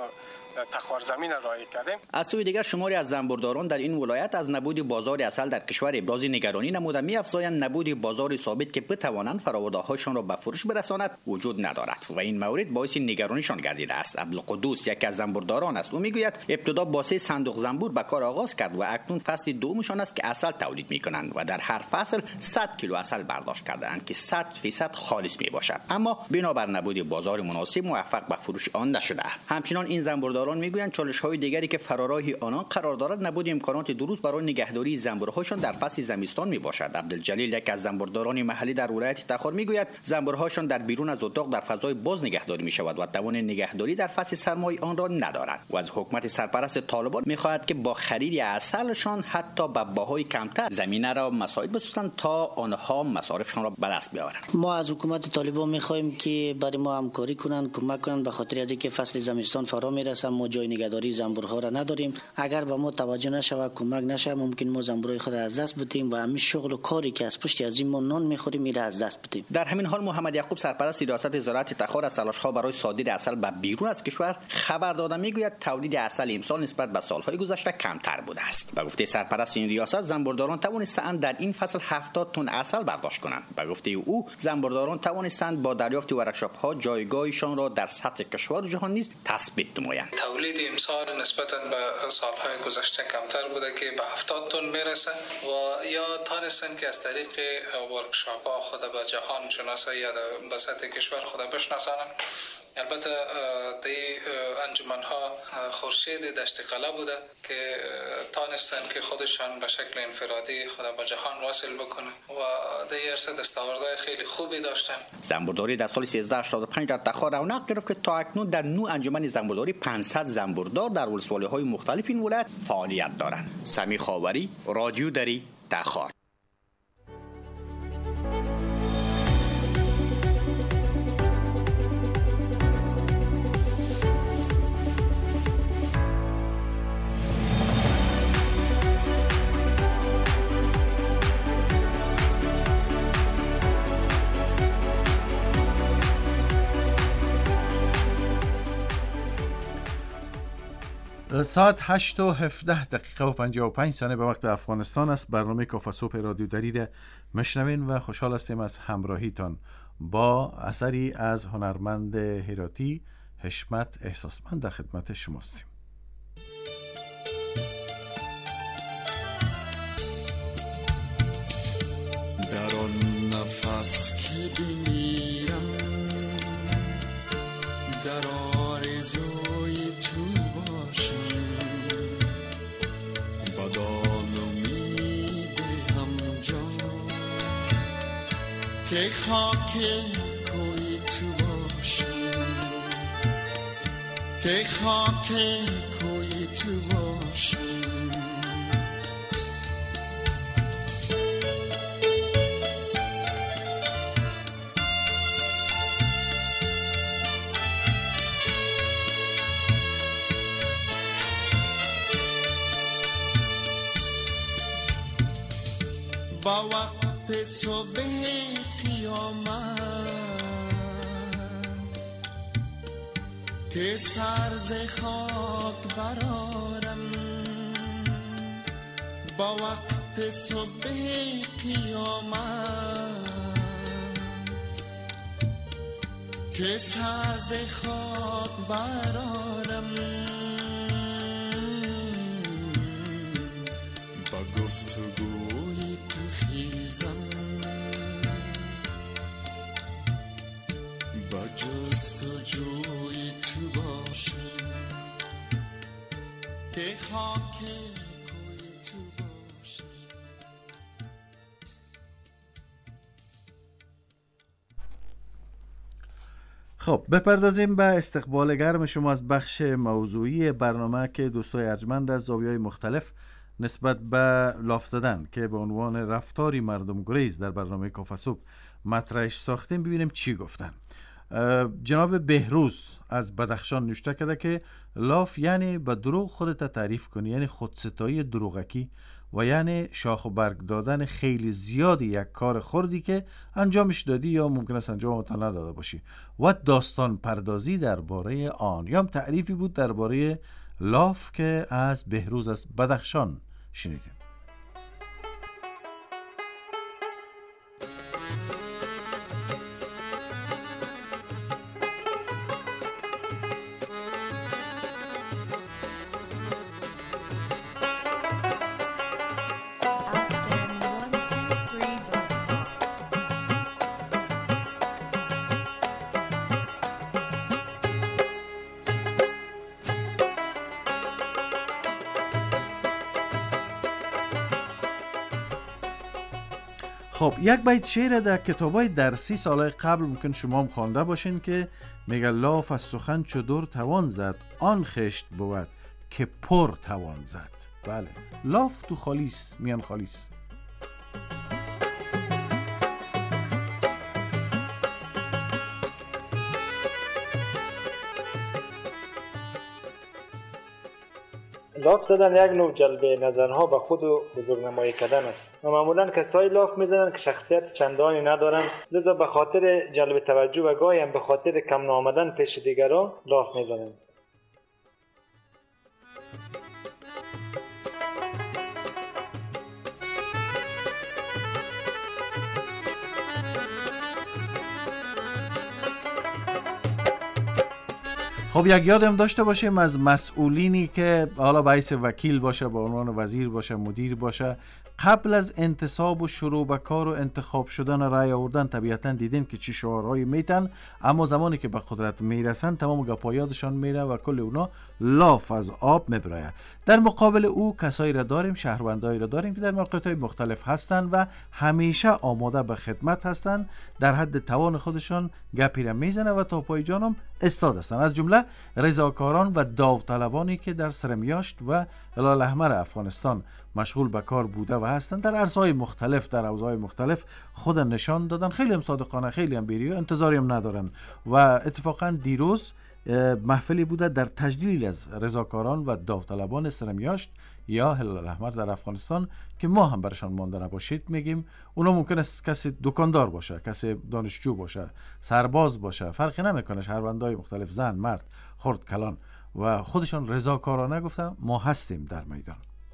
تخار زمین رای کردیم. از سوی دیگر شماری از زنبورداران در این ولایت از نبود بازار عسل در کشور ابراز نگرانی نموده می‌افزایند نبود بازار ثابت که بتوانند فرآورده‌هایشان را به فروش برساند وجود ندارد و این مورد باعث نگرانیشان گردیده است. عبدالقدوس یکی از زنبورداران است. او میگوید ابتدا با 3 صندوق زنبور به کار آغاز کرد و اکنون فصل دومشان است که عسل تولید می‌کنند و در هر فصل 100 کیلو عسل برداشت کرده‌اند که 100% خالص میباشد، اما بنابر نبود بازار مناسب موفق به فروش آن نشده. همچنین این زنبورداران میگویند چالش‌های دیگری که فراراه آنان قرار دارد نبود امکانات درست برای نگهداری زنبورهاشان در فصل زمستان میباشد. عبدالجلیل یک از زنبورداران محلی در ولایت تخار میگوید زنبورهاشان در بیرون از اتاق در فضای باز نگهداری میشود و توان نگهداری در فصل سرمای آن را ندارند و از حکومت سرپرست طالبان میخواهد که با خرید عسلشان حتی به بهای کمتر زمینه را مساعد بسازند تا آنها مصارفشان را به دست بیاورند. ما از حکومت طالبان میخواهیم که برای ما همکاری کنند، کمک کنند، به خاطر از اینکه فصل زمستان فرا میرسه ما جای نگهداری زنبورها را نداریم. اگر به ما توجه نشود، کمک نشه، ممکن ما زنبورهای خود از دست بدیم و همین شغل و کاری که از پشت از این ما نان میخوریم میره از دست بدیم. در همین حال محمد یعقوب سرپرست ریاست زراعت تخار از تلاش‌ها برای صادر عسل به بیرون از کشور خبر داده میگوید تولید عسل امسال نسبت به سالهای گذشته کمتر بوده است. به گفته سرپرست این ریاست زنبورداران توانستند در این فصل 70 تن عسل برداشت کنند. به گفته او زنبورداران توانستند با دریافت ورکشاپ‌ها جایگاهشان را در سطح کشور و جهان نیز تثبیت نمایند. تولید امسال نسبت به سالهای گذشته کمتر بوده که به 70 تن برسه و یا تانستن که از طریق ورکشاپ‌ها خود به جهان شناسایی یا به سطح کشور خود بشناسانند. البته دی انجمن‌ها خورشید دشت قلعه بوده که تانستن که خودشان به شکل انفرادی خود به جهان واصل بکنه و دی ارسه دستاوردهای خیلی خوبی داشتن. زنبورداری در سال 1385 در تخار رونق گرفت که تا اکنون در 9 انجمن زنبورداری 500 زنبوردار در ولسوالی‌های مختلف این ولایت فعالیت دارند. سمی خاوری، رادیو دری، تخار. ساعت 8 و 17 دقیقه و 55 ثانیه به وقت افغانستان است. برنامه کافه صبح رادیو دری را میشنوین و خوشحال هستیم از همراهیتان با اثری از هنرمند هراتی حشمت احساسمند در خدمت شما هستیم. در آن نفس که بمیرم در آرزوی تو باشم بدان امید همجا که خاک کوی تو باشم که خاک کوی تو باشم با وقت صبح قیامت که سر ز خاک برارم با وقت صبح قیامت که سر ز خاک برارم با گفتگوی تو خیزم با جستجوی تو باشم که خاک کوی تو باشم. خب بپردازیم به استقبال گرم شما از بخش موضوعی برنامه که دوستای ارجمند از زاویه‌های مختلف نسبت به لاف زدن که به عنوان رفتاری مردم گریز در برنامه کافه صبح مطرحش ساختیم. ببینیم چی گفتن. جناب بهروز از بدخشان نوشته کرده که لاف یعنی به دروغ خودت تعریف کنی، یعنی خودستایی دروغکی و یعنی شاخ و برگ دادن خیلی زیادی یک کار خردی که انجامش دادی یا ممکن است انجامت نداده باشی و داستان پردازی درباره آن. یا هم تعریفی بود درباره لاف که از بهروز از بدخشان شنیدیم. خب یک بیت شعر در کتابای درسی سالهای قبل ممکن شما هم خوانده باشین که میگه لاف از سخن چو در توان زد، آن خشت بود که پر توان زد. بله، لاف تو خالیس میان خالیس. لاف زدن یک نوع جلب نظرها به خود و بزرگنمایی کردن است و معمولا کسایی لاف میزنن که شخصیت چندانی ندارن، لذا به خاطر جلب توجه و گاهی هم به خاطر کم نامدن پیش دیگران لاف میزنن. خب یک یادم داشته باشیم از مسئولینی که حالا به حیث وکیل باشه، به عنوان وزیر باشه، مدیر باشه، قبل از انتصاب و شروع به کار و انتخاب شدن رای آوردن طبیعتا دیدین که چی شعارهایی میتن، اما زمانی که به قدرت میرسن تمام گپا یادشان میره و کل اونا لاف از آب میبره. در مقابل او کسایی را داریم، شهروندایی را داریم که در موقعیت‌های مختلف هستن و همیشه آماده به خدمت هستن، در حد توان خودشان گپی را میزنه و تا پای جانم استاد هستن. از جمله رضاکاران و داوطلبانی که در سرمیاشت و هلال احمر افغانستان مشغول به کار بوده و هستن، در عرصه‌های مختلف، در حوزه‌های مختلف خود نشان دادن. خیلی هم صادقانه، خیلی هم بی‌ریو، انتظاری هم ندارن. و اتفاقا دیروز محفلی بوده در تجلیل از رضاکاران و داوطلبان سرمیاشت یا هلال احمر در افغانستان که ما هم برشان مانده نباشید میگیم. اونا ممکن است کسی دکاندار باشه، کسی دانشجو باشه، سرباز باشه، فرقی نمیکنه، شهروندای مختلف، زن، مرد، خرد، کلان، و خودشان رضاکارانه گفتن ما هستیم در میدان.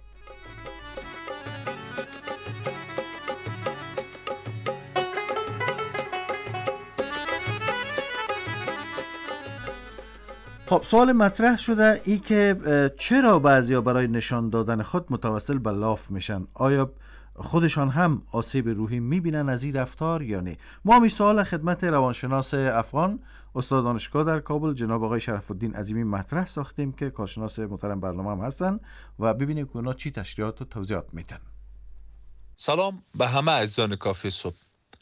خب سوال مطرح شده ای که چرا بعضیا برای نشان دادن خود متوسل به لاف میشن؟ آیا خودشان هم آسیب روحی میبینن از این رفتار یا نه؟ ما این سوال خدمت روانشناس افغان استاد دانشگاه در کابل جناب آقای شرف الدین عظیمی مطرح ساختیم که کارشناس محترم برنامه هم هستن و ببینیم که اونا چی تشریحات و توضیحات میتن. سلام به همه عزیزان کافی صبح.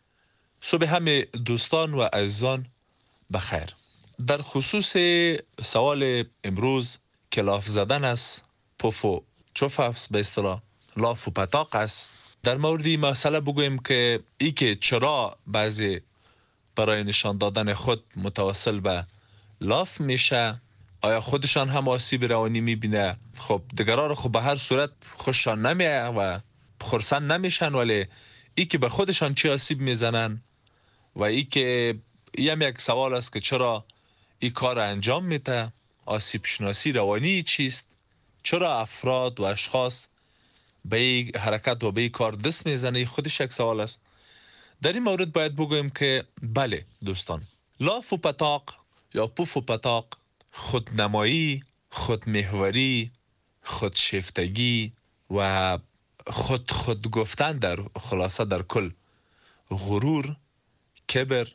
صبح همه دوستان و عزیزان بخیر. در خصوص سوال امروز که لاف زدن است، پف و چف است، به اصطلاح لاف و پتاق است، در مورد این مسئله بگویم که ای که چرا بعضی برای نشان دادن خود متوسل به لاف میشه، آیا خودشان هم آسیب روانی میبینه؟ خب دیگران رو خب به هر صورت خوششان نمیه و خرسند نمیشن، ولی ای که به خودشان چی آسیب میزنن و ای که یک سوال است که چرا این کار انجام میده، آسیب شناسی روانی چیست، چرا افراد و اشخاص به این حرکت و به این کار دست میزنه، خودش یک سوال است. در این مورد باید بگویم که بله دوستان، لاف و پتاق یا پوف و پتاق خودنمایی، خودمحوری، خودشیفتگی و خود گفتن، در خلاصه در کل غرور، کبر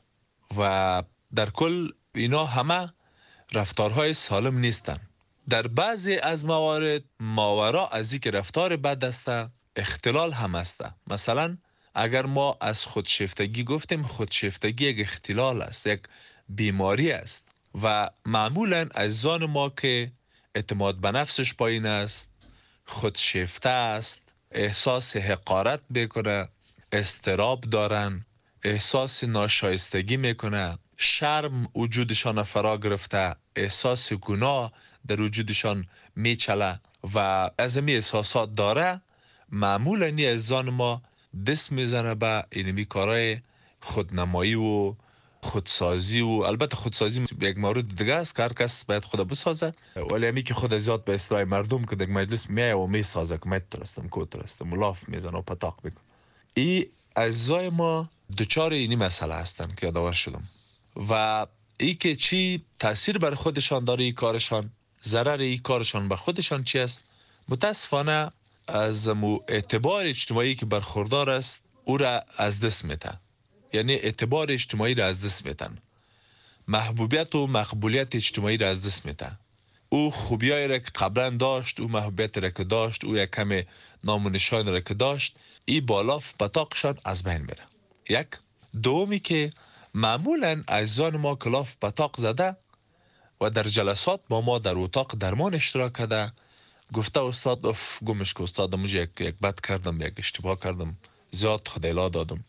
و در کل اینا همه رفتارهای سالم نیستن. در بعضی از موارد ماورا از این که رفتار بد است اختلال هم است. مثلا اگر ما از خودشیفتگی گفتیم، خودشیفتگی یک اختلال است، یک بیماری است و معمولا عزیزان ما که اعتماد به نفسش پایین است، خودشیفته است، احساس حقارت میکنه، اضطراب دارن، احساس ناشایستگی میکنه، شرم وجودشان فرا گرفته، احساس گناه در وجودشان میچله و از این احساسات داره، معمولا این عزیزان ما دست میزنه به اینمی کارهای خودنمایی و خودسازی، و البته خودسازی یک مورد دیگه است که هر کس باید خود بسازه، ولی همی که خود زیاد به اصلاح مردم که در مجلس میای و میسازه که میترستم کوترستم لاف میزنه و پتاق میکنه. این عزیزای ما دوچار اینی مسئله هستن که یادآور شدم و ای که چی تاثیر بر خودشان داره این کارشان، ضرر این کارشان به خودشان چی است. متاسفانه از اعتبار اجتماعی که برخوردار است او را از دست میده، یعنی اعتبار اجتماعی را از دست میدن، محبوبیت و مقبولیت اجتماعی را از دست میده. او خوبیایی را که قبلا داشت، او محبوبیت را که داشت، او یک کم نام و نشان را که داشت، این بالاف بطاقشان از بین میره. یک دومی که معمولا عزیزان ما کلاف بطاق زده و در جلسات با ما در اتاق درمان اشتراک کرده، گفته استاد اف گمش که استاد مجھے یک بد کردم، یک اشتباه کردم، زیاد خدایلا دادم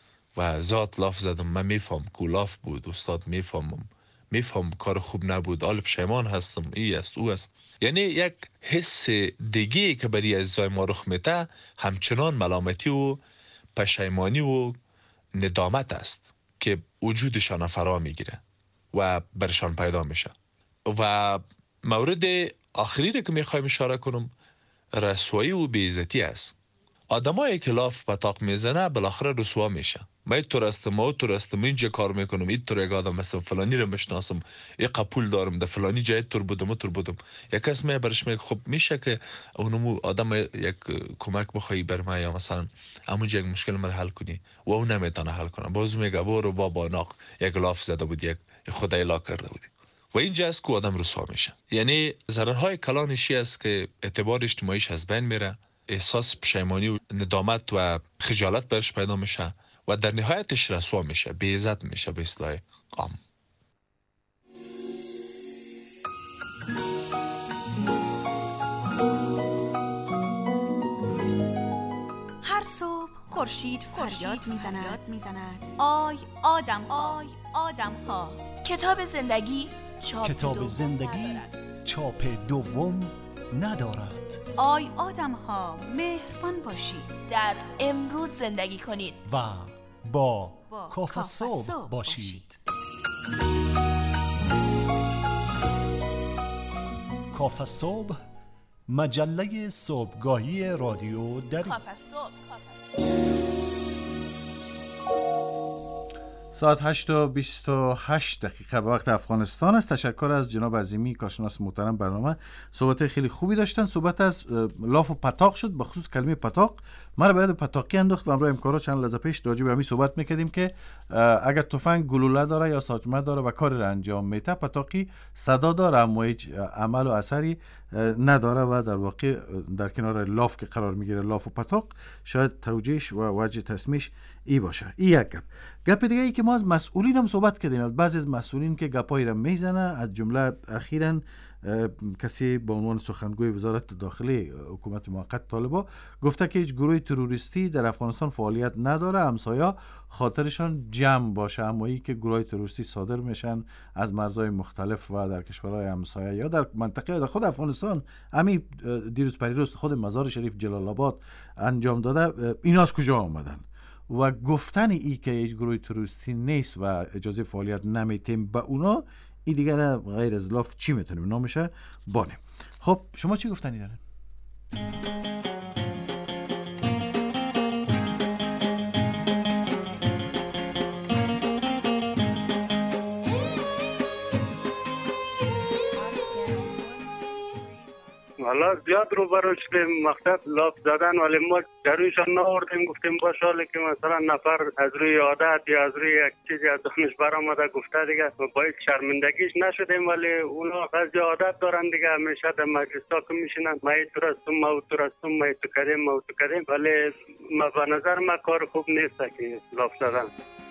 و زیاد لاف زدم، من میفهم که لاف بود استاد، میفهم کار خوب نبود، حالا پشیمان هستم، ای است او است. یعنی یک حس دیگه که برای عزیزای ما رخ میده همچنان ملامتی و پشیمانی و ندامت است که وجودشان فرا میگیره و برشان پیدا میشه. و مورد آخری که میخوایم اشاره کنم رسوایی و بیعزتی است. آدمایی که لاف بطاق میزنه بالاخره رسوا میشه. من تو رستم اینجا کار میکنم، این طور یک آدم مثلا فلانی رو میشناسم، یک قپول دارم، در فلانی جای طور بودم. یک کس می برش میگه خب میشه که اونمو آدم یک کمک بخوای بر ما، یا مثلا همونجا یک مشکل من حل کنی و اون نمیتونه حل کنه، باز میگه برو بابا ناق یک لاف زده بود، یک خدای لا کرده بودی. و اینجا است که آدم رسوا میشه. یعنی ضررهای کلانشی است که اعتبار اجتماعیش از بین میره، احساس پشیمانی و ندامت و خجالت برش پیدا میشه و در نهایتش رسوا میشه، بی‌عزت میشه به اصطلاح عام. هر صبح خورشید فریاد میزند آی آدم ها. کتاب زندگی چاپ دوم ندارد. آی آدم ها مهربان باشید، در امروز زندگی کنید و با کافه صبح باشید. کافه صبح، مجله صبحگاهی رادیو دری. ساعت 8:28 به وقت افغانستان است. تشکر از جناب عظیمی کارشناس محترم برنامه. صحبت خیلی خوبی داشتن. صحبت از لاف و پتاق شد، به خصوص کلمه پتاق ما رو باید پتاقی انداخت و امروز امکارا چند لحظه پیش راجع به همین صحبت میکردیم که اگر تفنگ گلوله داره یا ساچمه داره و کاری را انجام میده، پتاقی صدا داره اما هیچ عمل و اثری نداره و در واقع در کنار لاف که قرار میگیره، لاف و پتاق، شاید توجیهش و وجه تسمیش ای باشه. ای یک گپ دیگه ای که ما از مسئولین هم صحبت کردیم، از بعضی از مسئولین که گپایی را میزنه، از جمله اخیراً کسی با عنوان سخنگوی وزارت داخلی حکومت موقت طالبان گفته که هیچ گروه تروریستی در افغانستان فعالیت نداره، همسایا خاطرشان جمع باشه، اما ای که گروه تروریستی صادر میشن از مرزهای مختلف و در کشورهای همسایه یا در منطقه یا در خود افغانستان. همین دیروز پریروز خود مزار شریف جلال آباد انجام داده، اینا از کجا آمدن؟ و گفتن ای که هیچ گروه تروریستی نیست و اجازه فعالیت نمیتیم به اونا، این دیگر غیر از لاف چی میتونیم نامشه بانه. خب شما چی گفتنی دارین؟ حالا زیاد روبرو شدیم مقصد لاف زدن، ولی ما جرویشان ناوردیم، گفتیم باشه حالی که مثلا نفر از روی عادت یا از روی یک چیزی از دانش برآمده گفته دیگه باید شرمندگیش نشدیم، ولی اونا از عادت دارن دیگه، همیشه در مجلس ها که میشینن ما تو رستم ما تو رستم ما تو کردیم، ولی به نظر ما کار خوب نیست که لاف زدن.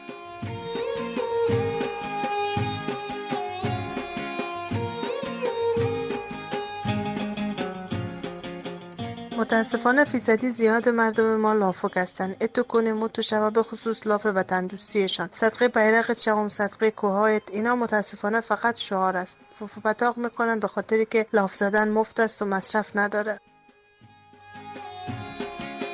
متاسفانه فیصدی زیاد مردم ما لافک هستند. اتو کنیم و تو شبا به خصوص لاف وطن دوستیشان، صدقه بیرقت شوم، صدقه کوهایت، اینا متاسفانه فقط شعار است. فوفو پتاق میکنن به خاطری که لاف زدن مفت است و مصرف نداره.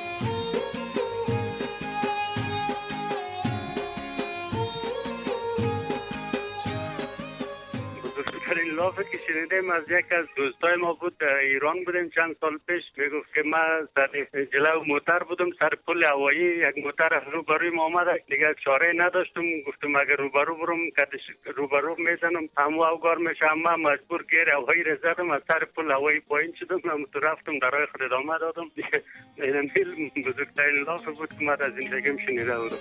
لافی که شنیدیم از یک از دوستای ما بود در ایران بودیم چند سال پیش، میگفت که من سر جلو موتر بودم سر پل هوایی، یک موتر روبروی ما آمد دیگه چاره نداشتم، گفتم اگر روبرو برم کدش روبرو میزنم همو اوگار میشه، من مجبور گیر هوایی را زدم از سر پل هوایی پایین شدم، من تو رفتم در راه خود ادامه دادم. این فیلم بزرگترین لافی بود که من از زندگیم شنیده بودم.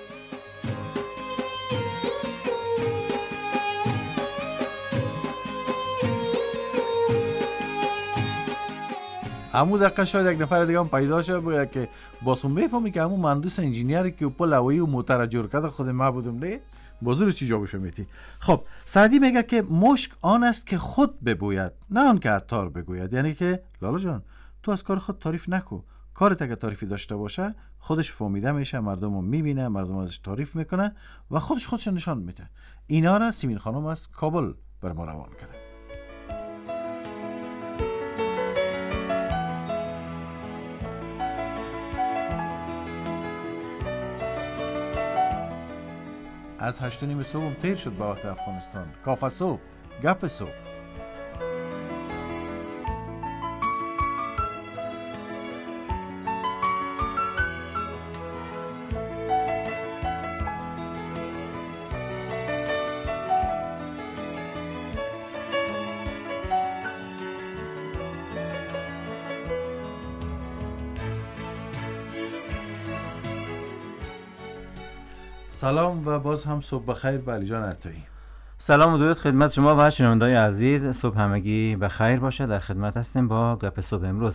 همون دقیقه شاید یک نفر دیگه هم پیدا شد باید که باز هم میفهمی که همون مهندس انجینیری که پل هوایی و موتر جور کرده خود ما بودم نه بازور چی جا بشه میتی. خب سعدی میگه که مشک آن است که خود ببوید نه آن که عطار بگوید، یعنی که لالا جان تو از کار خود تعریف نکو، کارت اگه تعریفی داشته باشه خودش فهمیده میشه، مردم رو میبینه، مردم ازش تعریف میکنه و خودش نشان میده. اینا را سیمین خانم از کابل بر ما روان کرده. از 8:30 صبح هم تیر شد به وقت افغانستان. کافه صبح، گپ صبح. سلام و باز هم صبح بخیر به علی جان عطایی. سلام و درود خدمت شما و شنوندگان عزیز. صبح همگی بخیر باشه. در خدمت هستیم با گپ صبح امروز.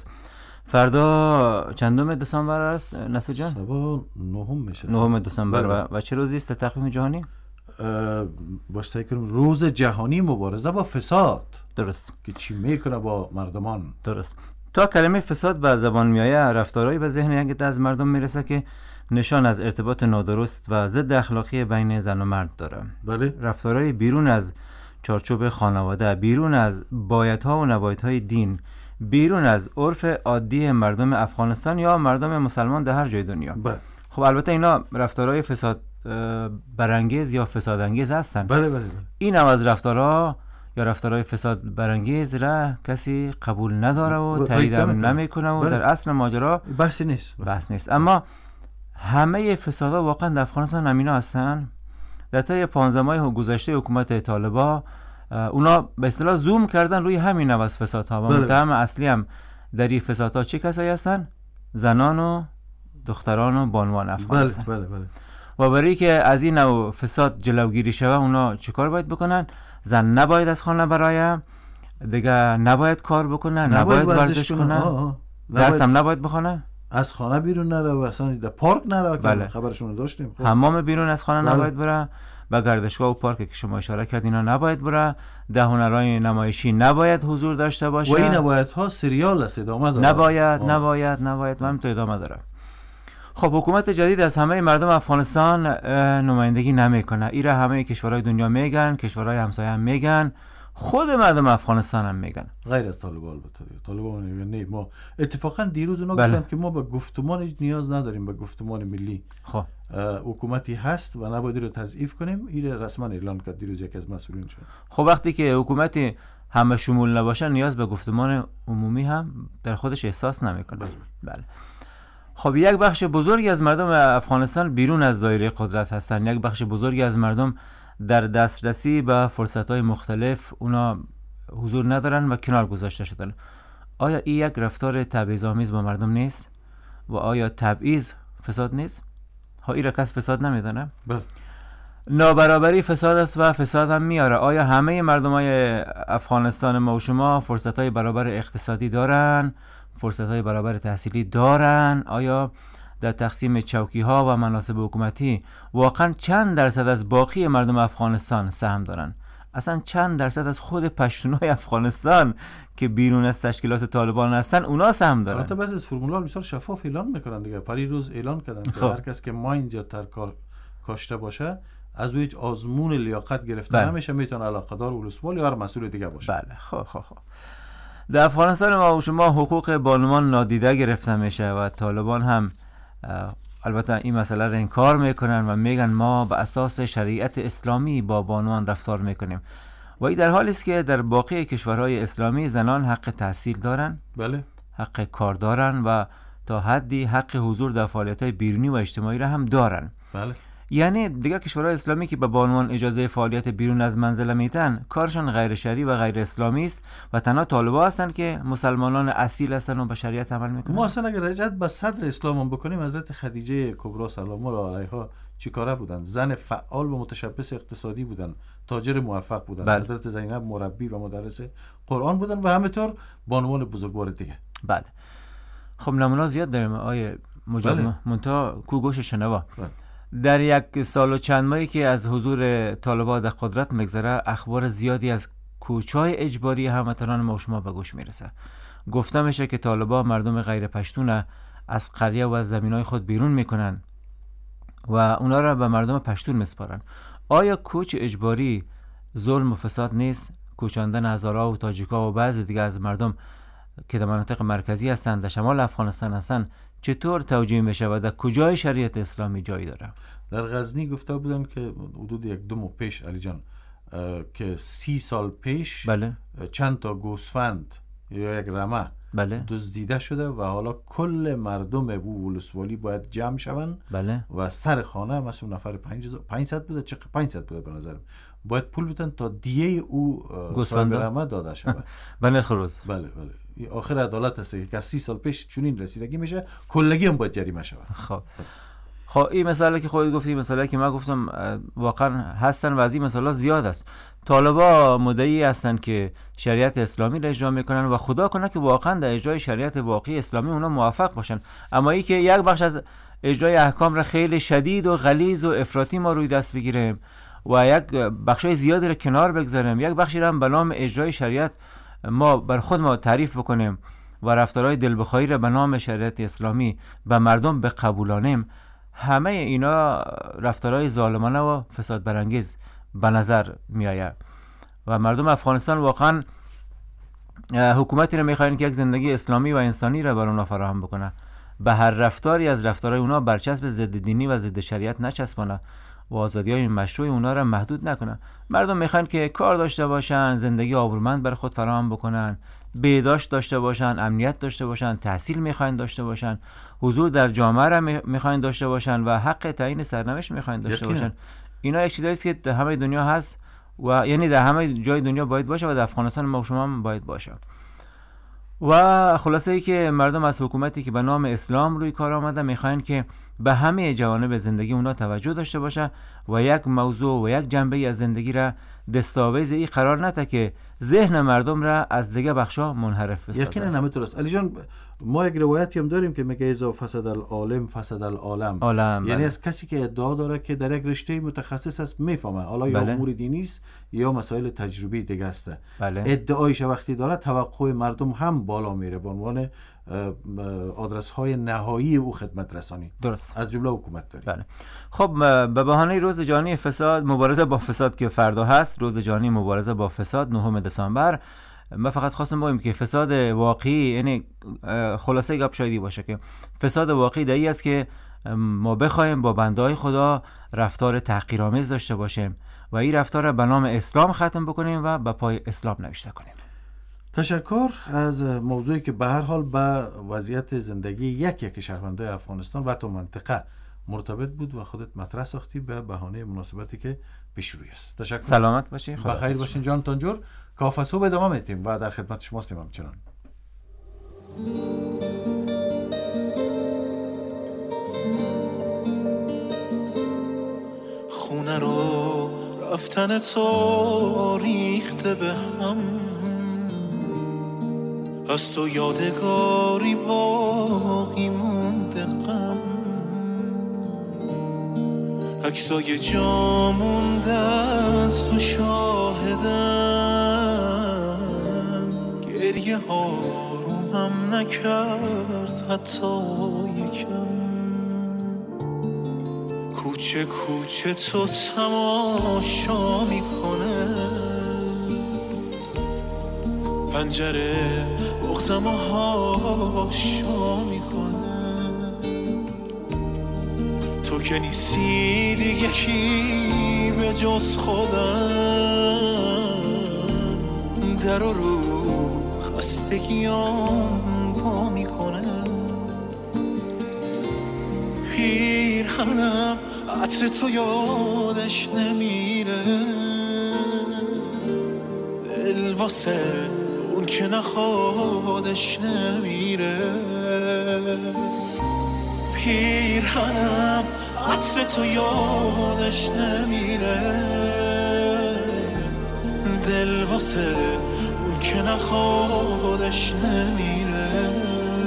فردا چندم دسامبر است نصر جان؟ صبح 9 میشه. 9 دسامبر و چه روزی است در تقویم جهانی؟ باش سعی کنیم روز جهانی مبارزه با فساد. درست. که چی میکنه با مردمان. درست. تا کلمه فساد به زبان میآید رفتارهایی به ذهن یک عده از مردم میرسه که نشان از ارتباط نادرست و ضد اخلاقی بین زن و مرد داره. بله. رفتارهای بیرون از چارچوب خانواده، بیرون از بایدها و نبایدهای دین، بیرون از عرف عادی مردم افغانستان یا مردم مسلمان در هر جای دنیا. بله. خب البته اینا رفتارهای فساد برانگیز یا فسادانگیز هستن. بله بله بله. این هم از رفتارها یا رفتارهای فساد برانگیز را کسی قبول نداره و تایید هم نمیکنه و در اصل ماجرا بحث نیست. اما همه فسادها واقعا در افغانستان همینا هستن. در طی 15 ماه گذشته حکومت طالبان اونا به اصطلاح زوم کردن روی همین نوع از فسادها و متهم اصلی هم در این فسادها چه کسایی هستن؟ زنان و دختران و بانوان افغانستان. بله. و برای که از این نوع فساد جلوگیری شوه اونا چیکار باید بکنن؟ زن نباید از خانه برای دیگه، نباید کار بکنه، نباید ورزش کنه، درس هم نباید بخونه، از خانه بیرون نره و اصلا در پارک نره. بله. خبرشون داشتیم. حمام بیرون از خانه نباید بره، به گردشگاه و پارک که شما اشاره کردین اینا نباید بره، ده هنرهای نمایشی نباید حضور داشته باشه و این نباید ها سریال است ادامه داره. نباید من تو ادامه داره. خب حکومت جدید از همه مردم افغانستان نمایندگی نمیکنه. ایره همه کشورهای دنیا میگن، کشورهای همسایه هم میگن، خود مردم افغانستان هم میگن، غیر از طالبان. البته طالبان نه، ما اتفاقا دیروز اونا گفتن که ما به گفتمان نیاز نداریم، به گفتمان ملی. خب حکومتی هست و نباید رو تضعیف کنیم. این رسما اعلان کرد دیروز یکی از مسئولین شد. خب وقتی که حکومتی همه شمول نباشه نیاز به گفتمان عمومی هم در خودش احساس نمیکنه. بله. خب یک بخش بزرگی از مردم افغانستان بیرون از دایره قدرت هستن. یک بخش بزرگی از مردم در دسترسی به فرصت‌های مختلف اونا حضور ندارن و کنار گذاشته شدن. آیا این یک رفتار تبعیض‌آمیز با مردم نیست؟ و آیا تبعیض فساد نیست؟ ها این را کس فساد نمیدونه؟ بله. نابرابری فساد است و فساد هم میاره. آیا همه مردمای افغانستان ما و شما فرصت‌های برابر اقتصادی دارن؟ فرصت‌های برابر تحصیلی دارن؟ آیا در تقسیم چوکی‌ها و مناصب حکومتی واقعا چند درصد از باقی مردم افغانستان سهم دارن؟ اصلا چند درصد از خود پشتونای افغانستان که بیرون از تشکیلات طالبان هستن اونا سهم دارن؟ البته بعضی از فرمول‌ها بسیار شفاف اعلان میکنن دیگه. پریروز اعلان کردن که هر کس که ما اینجا ترکار کاشته باشه از او هیچ آزمون لیاقت گرفته نمیشه، میتونه علاقه‌دار ولسوالی یا هر مسئول دیگه باشه. بله. خب در افغانستان ما و شما حقوق بانوان نادیده گرفته میشه و طالبان هم البته این مسئله را انکار میکنن و میگن ما به اساس شریعت اسلامی با بانوان رفتار میکنیم. و این در حالی است که در باقی کشورهای اسلامی زنان حق تحصیل دارن، بله، حق کار دارن و تا حدی حق حضور در فعالیت‌های بیرونی و اجتماعی را هم دارن. بله. یعنی دیگه کشورهای اسلامی که به بانوان اجازه فعالیت بیرون از منزل میتن کارشان غیر شرعی و غیر اسلامی است و تنها طالبا هستن که مسلمانان اصیل هستن و به شریعت عمل میکنن. ما اصلا اگر رجعت به صدر اسلام هم بکنیم، حضرت خدیجه کبرا سلام الله علیها چیکاره بودن؟ زن فعال و متشبث اقتصادی بودن، تاجر موفق بودن. بله. حضرت زینب مربی و مدرس قرآن بودن و همینطور بانوان بزرگوار دیگه. بله. خب نمونه زیاد داریم آیه مجاب. بله. منتها کو گوش شنوا. بله. در یک سال و چند ماهی که از حضور طالبان در قدرت میگذره، اخبار زیادی از کوچهای اجباری هموطنان ما و شما به گوش میرسه. گفته میشه که طالبان مردم غیر پشتون از قریه و از زمینای خود بیرون میکنن و اونا را به مردم پشتون میسپارن. آیا کوچ اجباری ظلم و فساد نیست؟ کوچاندن هزارها و تاجیکا و بعضی دیگه از مردم که در مناطق مرکزی هستند، در شمال افغانستان هستند، چطور توجیه میشه و در کجای شریعت اسلامی جایی داره؟ در غزنی گفته بودن که حدود 1-2 ماه پیش علی جان که 30 سال پیش بله. چند تا گوسفند یا یک رمه بله. دزدیده شده و حالا کل مردم ولسوالی باید جمع شوند. بله. و سر خانه مثلا نفر 500 بوده، 500 بوده به نظرم، باید پول بدن تا دیه او گوسفند رمه داده شود. بله خروز. بله بله. آخر عدالت است که 30 سال پیش چنین رسیدگی میشه، کلگی هم باید جریمه شود. خب این مسئله که خودت گفتی، مسئله که من گفتم واقعا هستن و از این مسئله زیاد است. طالبا مدعی هستن که شریعت اسلامی را اجرا میکنن و خدا کنه که واقعا در اجرای شریعت واقعی اسلامی اونا موفق باشن، اما ای که یک بخش از اجرای احکام را خیلی شدید و غلیظ و افراطی ما روی دست بگیریم و یک بخشای زیادی را کنار بگذاریم، یک بخشی را به نام اجرای شریعت ما بر خود ما تعریف بکنیم و رفتارهای دلبخواهی را به نام شریعت اسلامی به مردم بقبولانیم، همه اینا رفتارهای ظالمانه و فساد برانگیز به نظر می آید و مردم افغانستان واقعا حکومتی را میخواین که یک زندگی اسلامی و انسانی را بر اونا فراهم بکنه، به هر رفتاری از رفتارهای اونا برچسب ضد دینی و ضد شریعت نچسبانه و آزادی‌های مشروع اونا را محدود نکنه. مردم میخوان که کار داشته باشن، زندگی آبرومند بر خود فراهم بکنن، بهداشت داشته باشن، امنیت داشته باشن، تحصیل میخوان داشته باشن، حضور در جامعه را میخوان داشته باشن و حق تعیین سرنوشت میخوان داشته باشن. اینا یک چیزایی است که در همه دنیا هست و یعنی در همه جای دنیا باید باشه و در افغانستان ما و شما هم باید باشه. و خلاصه ای که مردم از حکومتی که به نام اسلام روی کار آمده میخواین که به همه جوانب زندگی اونا توجه داشته باشه و یک موضوع و یک جنبه از زندگی را دستاویز ای قرار نده که ذهن مردم را از دیگه بخشا منحرف بسازه. یقینا همینطور است علی جان. ما یک روایتی هم داریم که میگه اذا فسد العالم فسد العالم. یعنی از کسی که ادعا داره که در یک رشته متخصص است میفهمه، حالا یا امور دینی است یا مسائل تجربی دیگه است. ادعایش وقتی داره توقع مردم هم بالا میره به عنوان آدرس های نهایی او خدمت رسانی. درست. از جمله حکومت داری. بله. خب به بهانه روز جهانی فساد، مبارزه با فساد که فردا هست، روز جهانی مبارزه با فساد 9 دسامبر، من فقط خواستم بگم که فساد واقعی، یعنی خلاصه گپ شایدی باشه که فساد واقعی دایی است که ما بخوایم با بنده‌های خدا رفتار تحقیرآمیز داشته باشیم و این رفتار را به نام اسلام ختم بکنیم و به پای اسلام نوشته کنیم. تشکر از موضوعی که به هر حال با وضعیت زندگی یک شهروندای افغانستان و تو منطقه مرتبط بود و خودت مطرح ساختی به بهانه مناسبتی که پیش روی است. تشکر. سلامت باشین. بخیر باشین جان تانجور. کافه صبح ادامه میدیم و در خدمت شما هستیم همچنان. خونه رو رفتن تو ریخته به هم، از تو یادگاری باقی مونده غم، عکسای جا مونده از تو شاهدن، گریه ها رو هم نکرد حتی یکم، کوچه کوچه تو تماشا میکنه، پنجره بغزم و هاشا میکنه، تو که نیستی دیگه کی به جز خودم، در رو خستگیام وا میکنه، پیرهنم عطر تو یادش نمیره، دل واسه اون که نخوادش نمیره، پیرهنم عطر تو یادش نمیره، دل واسه اون که نخوادش نمیره.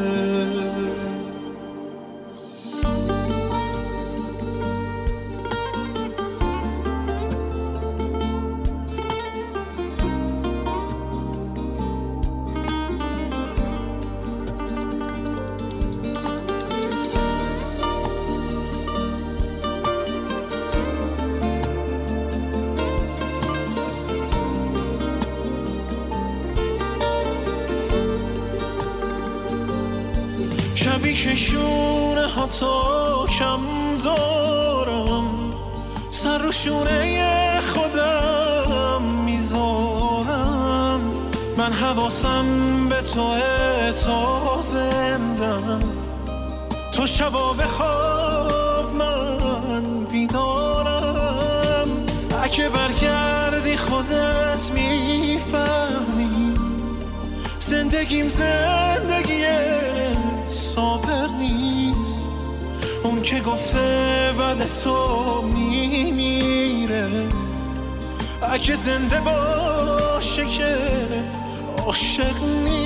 شبی که شونه ها تا کم دارم، سر رو شونه خودم میذارم، من حواسم به توه تا زندم، تو شبا بخواب من بیدارم، اگه برگردی خودت میفهمی زندگیم زندگیه سابق نیست، اون که گفته بعد تو میمیره، اگه زنده باشه که عاشق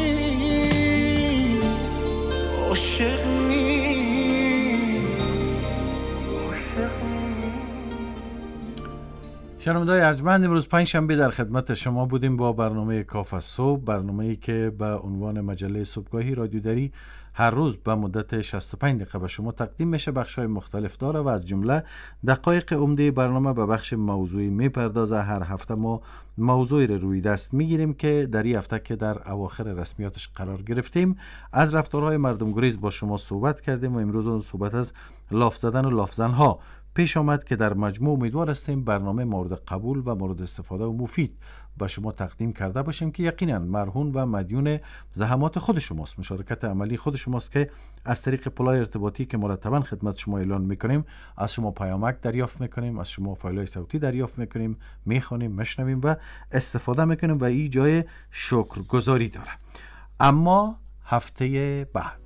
نیست، عاشق نیست، عاشق نیست. شنونده‌های ارجمند، امروز پنجشنبه در خدمت شما بودیم با برنامه کاف صبح، برنامه‌ای که به عنوان مجله صبحگاهی رادیو دری هر روز به مدت 65 دقیقه به شما تقدیم میشه. بخش‌های مختلف داره و از جمله دقایق عمده برنامه به بخش موضوعی میپردازه. هر هفته ما موضوعی رو روی دست میگیریم که در این هفته که در اواخر رسمیاتش قرار گرفتیم از رفتارهای مردمگریز با شما صحبت کردیم و امروز صحبت از لاف زدن و لاف زنها پیش آمد که در مجموع امیدوار هستیم برنامه مورد قبول و مورد استفاده و مفید به شما تقدیم کرده باشیم که یقینا مرهون و مدیون زحمات خود شماست، مشارکت عملی خود شماست که از طریق پلای ارتباطی که مرتبا خدمت شما اعلان میکنیم از شما پیامک دریافت میکنیم، از شما فایل‌های صوتی دریافت میکنیم، میخوانیم، میشنویم و استفاده میکنیم و این جای شکرگزاری داره. اما هفته بعد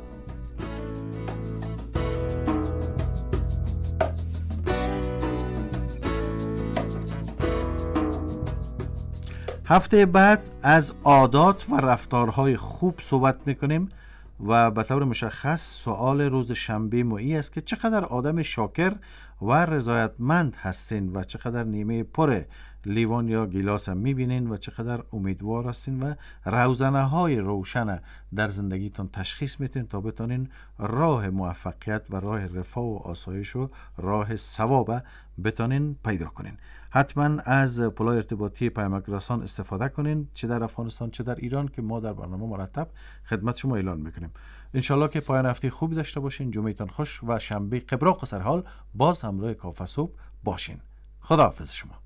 هفته بعد از عادات و رفتارهای خوب صحبت میکنیم و به طور مشخص سوال روز شنبه مویی است که چقدر آدم شاکر و رضایتمند هستین و چقدر نیمه پر لیوان یا گیلاس هم میبینین و چقدر امیدوار هستین و روزنه های روشن در زندگیتون تشخیص میتین تا بتونین راه موفقیت و راه رفاه و آسایش و راه ثواب بتونین پیدا کنین. حتما از پلای ارتباطی پیامک رسان استفاده کنین، چه در افغانستان چه در ایران، که ما در برنامه مرتب خدمت شما اعلان میکنیم. انشالله که پایان هفته خوبی داشته باشین، جمعتان خوش و شنبه قبراق و سرحال باز همراه کاف صبح باشین. خداحافظ شما.